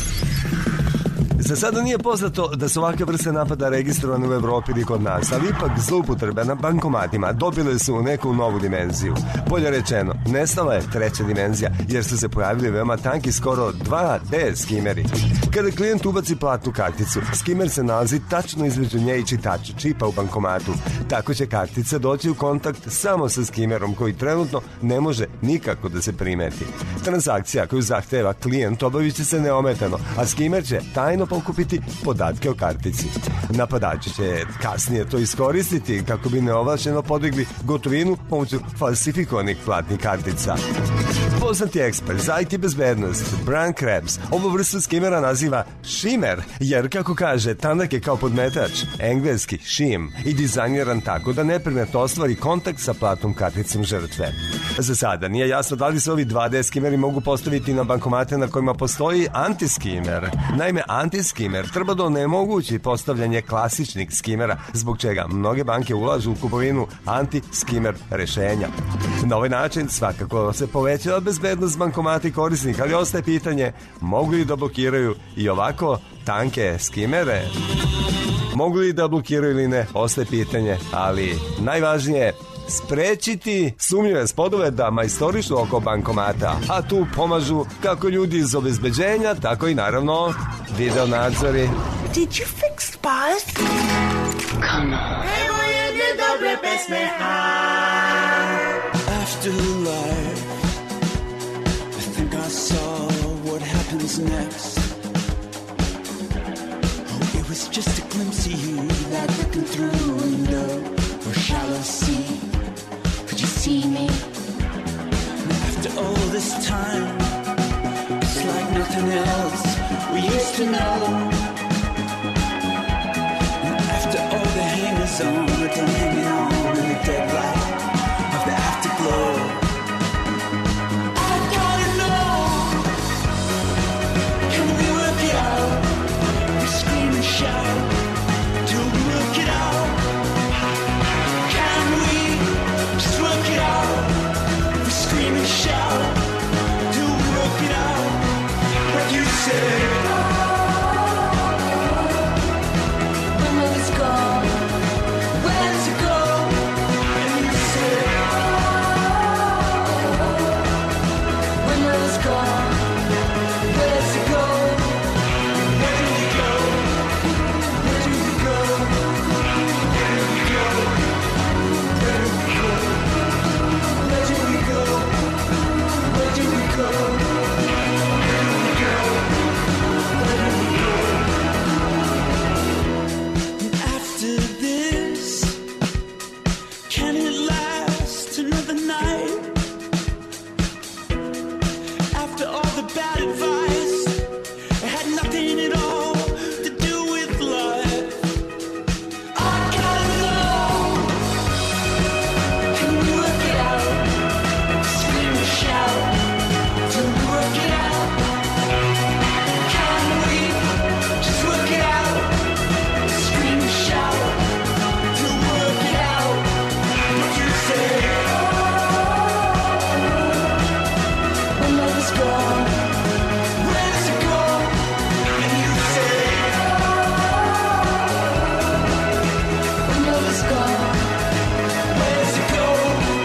Za sada nije poznato da su ovakve vrste napada registrovane u Evropi ili kod nas, ali ipak zloupotrebe na bankomatima dobile su neku novu dimenziju. Bolje rečeno, nestala je treća dimenzija, jer su se pojavili veoma tanki, skoro dva D skimeri. Kada klijent ubaci platnu karticu, skimer se nalazi tačno između nje i čitača čipa u bankomatu. Tako će kartica doći u kontakt samo sa skimerom, koji trenutno ne može nikako da se primeti. Transakcija koju zahteva klijent obavit će se neometano, a skimer će tajno pokupiti podatke o kartici. Napadači će kasnije to iskoristiti kako bi neovlašćeno podigli gotovinu pomoću falsifikovanih platnih kartica. Poznati ekspert za I T bezbednost Brian Krebs ovu vrstu skimera naziva šimer, jer kako kaže, tanak je kao podmetač, engleski šim, i dizajniran tako da neprimetno ostvari kontakt sa platnom karticom žrtve. Za sada nije jasno da li se ovi dva D skimeri mogu postaviti na bankomate na kojima postoji antiskimer. Naime, antiskimer treba da onemogući postavljanje klasičnih skimera, zbog čega mnoge banke ulažu u kupovinu antiskimer rešenja. Na ovaj način svakako se povećava bezbednost bankomata i korisnika, ali ostaje pitanje, mogu li da blokiraju i ovako tanke skimere? Mogu li da blokiraju ili ne, ostaje pitanje, ali najvažnije, sprečiti sumnjive spodove da majstorišu oko bankomata, a tu pomažu kako ljudi iz obezbeđenja, tako i naravno video nadzori. Did you fix Buzz? Come on. Evo jedne dobre pesme. Afterlife, I think I saw what happens next. Oh, it was just a glimpse of you, that looking through a window or shallow sea. Could you see me? After all this time, it's like nothing else we used to know. And after all the hangers on, we're done hanging on in the dead light of the afterglow. I gotta know, can we work it out? We scream and shout till we work it out. Can we just work it out? We scream and shout till we work it out. What you say? When will it's gone? Where's it go? And you say, when will it's gone? Where's it go? Where do we go? Where do we go? Where do we go? Where do we go? Where do we go? Where do we go? After this, can it last another night? After all the bad advice, it had nothing at all to do with life. I gotta know, can we work it out? Scream and shout till we work it out. Can we just work it out? Scream and shout till we work it out. What you say? When love is gone, Where does it go? And you say, when love is gone, where does it go?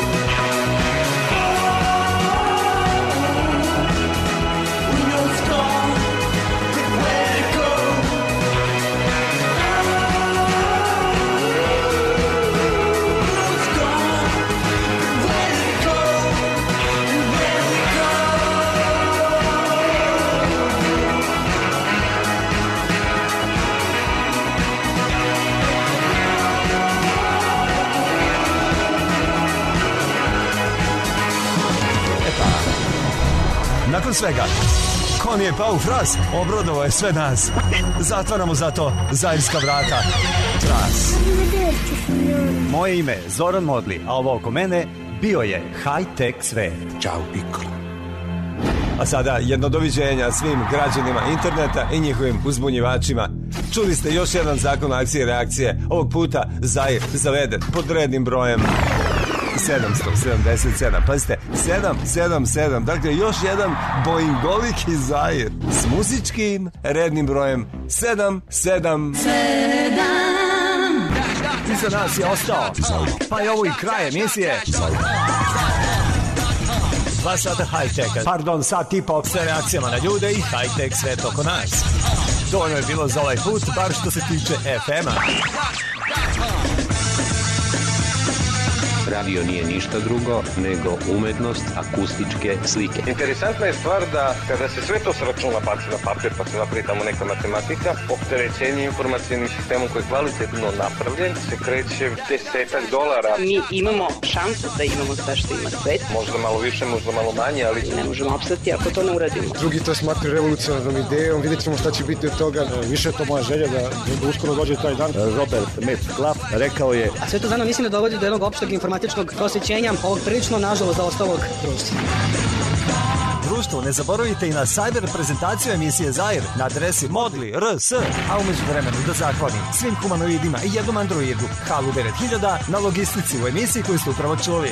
We know it's gone, but where'd it go? We know it's gone, but where did it go? And where did it go? Nakon svega, kon je pao u fras, obrodovao je sve nas. Zatvaramo zato Zairska vrata. Tras. Moje ime je Zoran Modli, a ovo oko mene bio je high-tech svet. Ćao, Pikolo. A sada jedno doviđenja svim građanima interneta i njihovim uzbunjivačima. Čuli ste još jedan zakon akcije i reakcije. Ovog puta Zair zaveden pod rednim brojem sedamsto sedamdeset sedam. Pazite, sedam sedam sedam. Dakle, još jedan boingoliki Zair s muzičkim rednim brojem sedam sedam sedam. Iza nas je ostao, pa je ovo i kraj emisije. Dva sata high-teka, pardon, sat i po sa reakcijama na ljude i high-tech svet oko nas. Dovoljno je bilo za ovaj put, bar što se tiče ef ema. Radio nije ništa drugo nego umetnost akustičke slike. Interesantna je stvar da kada se sve to s računa baci na papir pa se napravi tamo neka matematika, opterećenje informacijnim sistemom koji je kvalitetno napravljen se kreće desetak dolara. Mi imamo šansu da imamo sve što ima svet. Možda malo više, možda malo manje, ali ne možemo opstati ako to ne uradimo. Drugi to smatri revolucionarnom idejom, vidjet ćemo šta će biti od toga. Više je to moja želja da, da uskoro dođe taj dan. Robert Metcalf rekao je: a sve to zajedno mislim da dovodi do jednog opšteg informatičnog prosvećenja ovog prilično, nažalost, zaostalog društva. Društvo, ne zaboravite i na cyber prezentaciju emisije Zair na adresi modli punkt r s, a umeđu vremenu da zahvalim svim humanoidima i jednom androidu Halu devet hiljada na logistici u emisiji koju ste upravo čuli.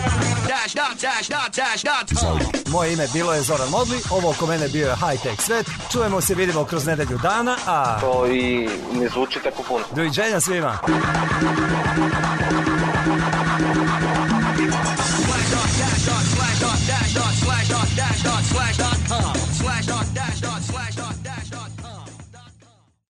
Moje ime bilo je Zoran Modli, ovo oko mene bio je high-tech svet. Čujemo se, vidimo kroz nedelju dana, a... to i ne zvuči tako puno. Doviđenja svima.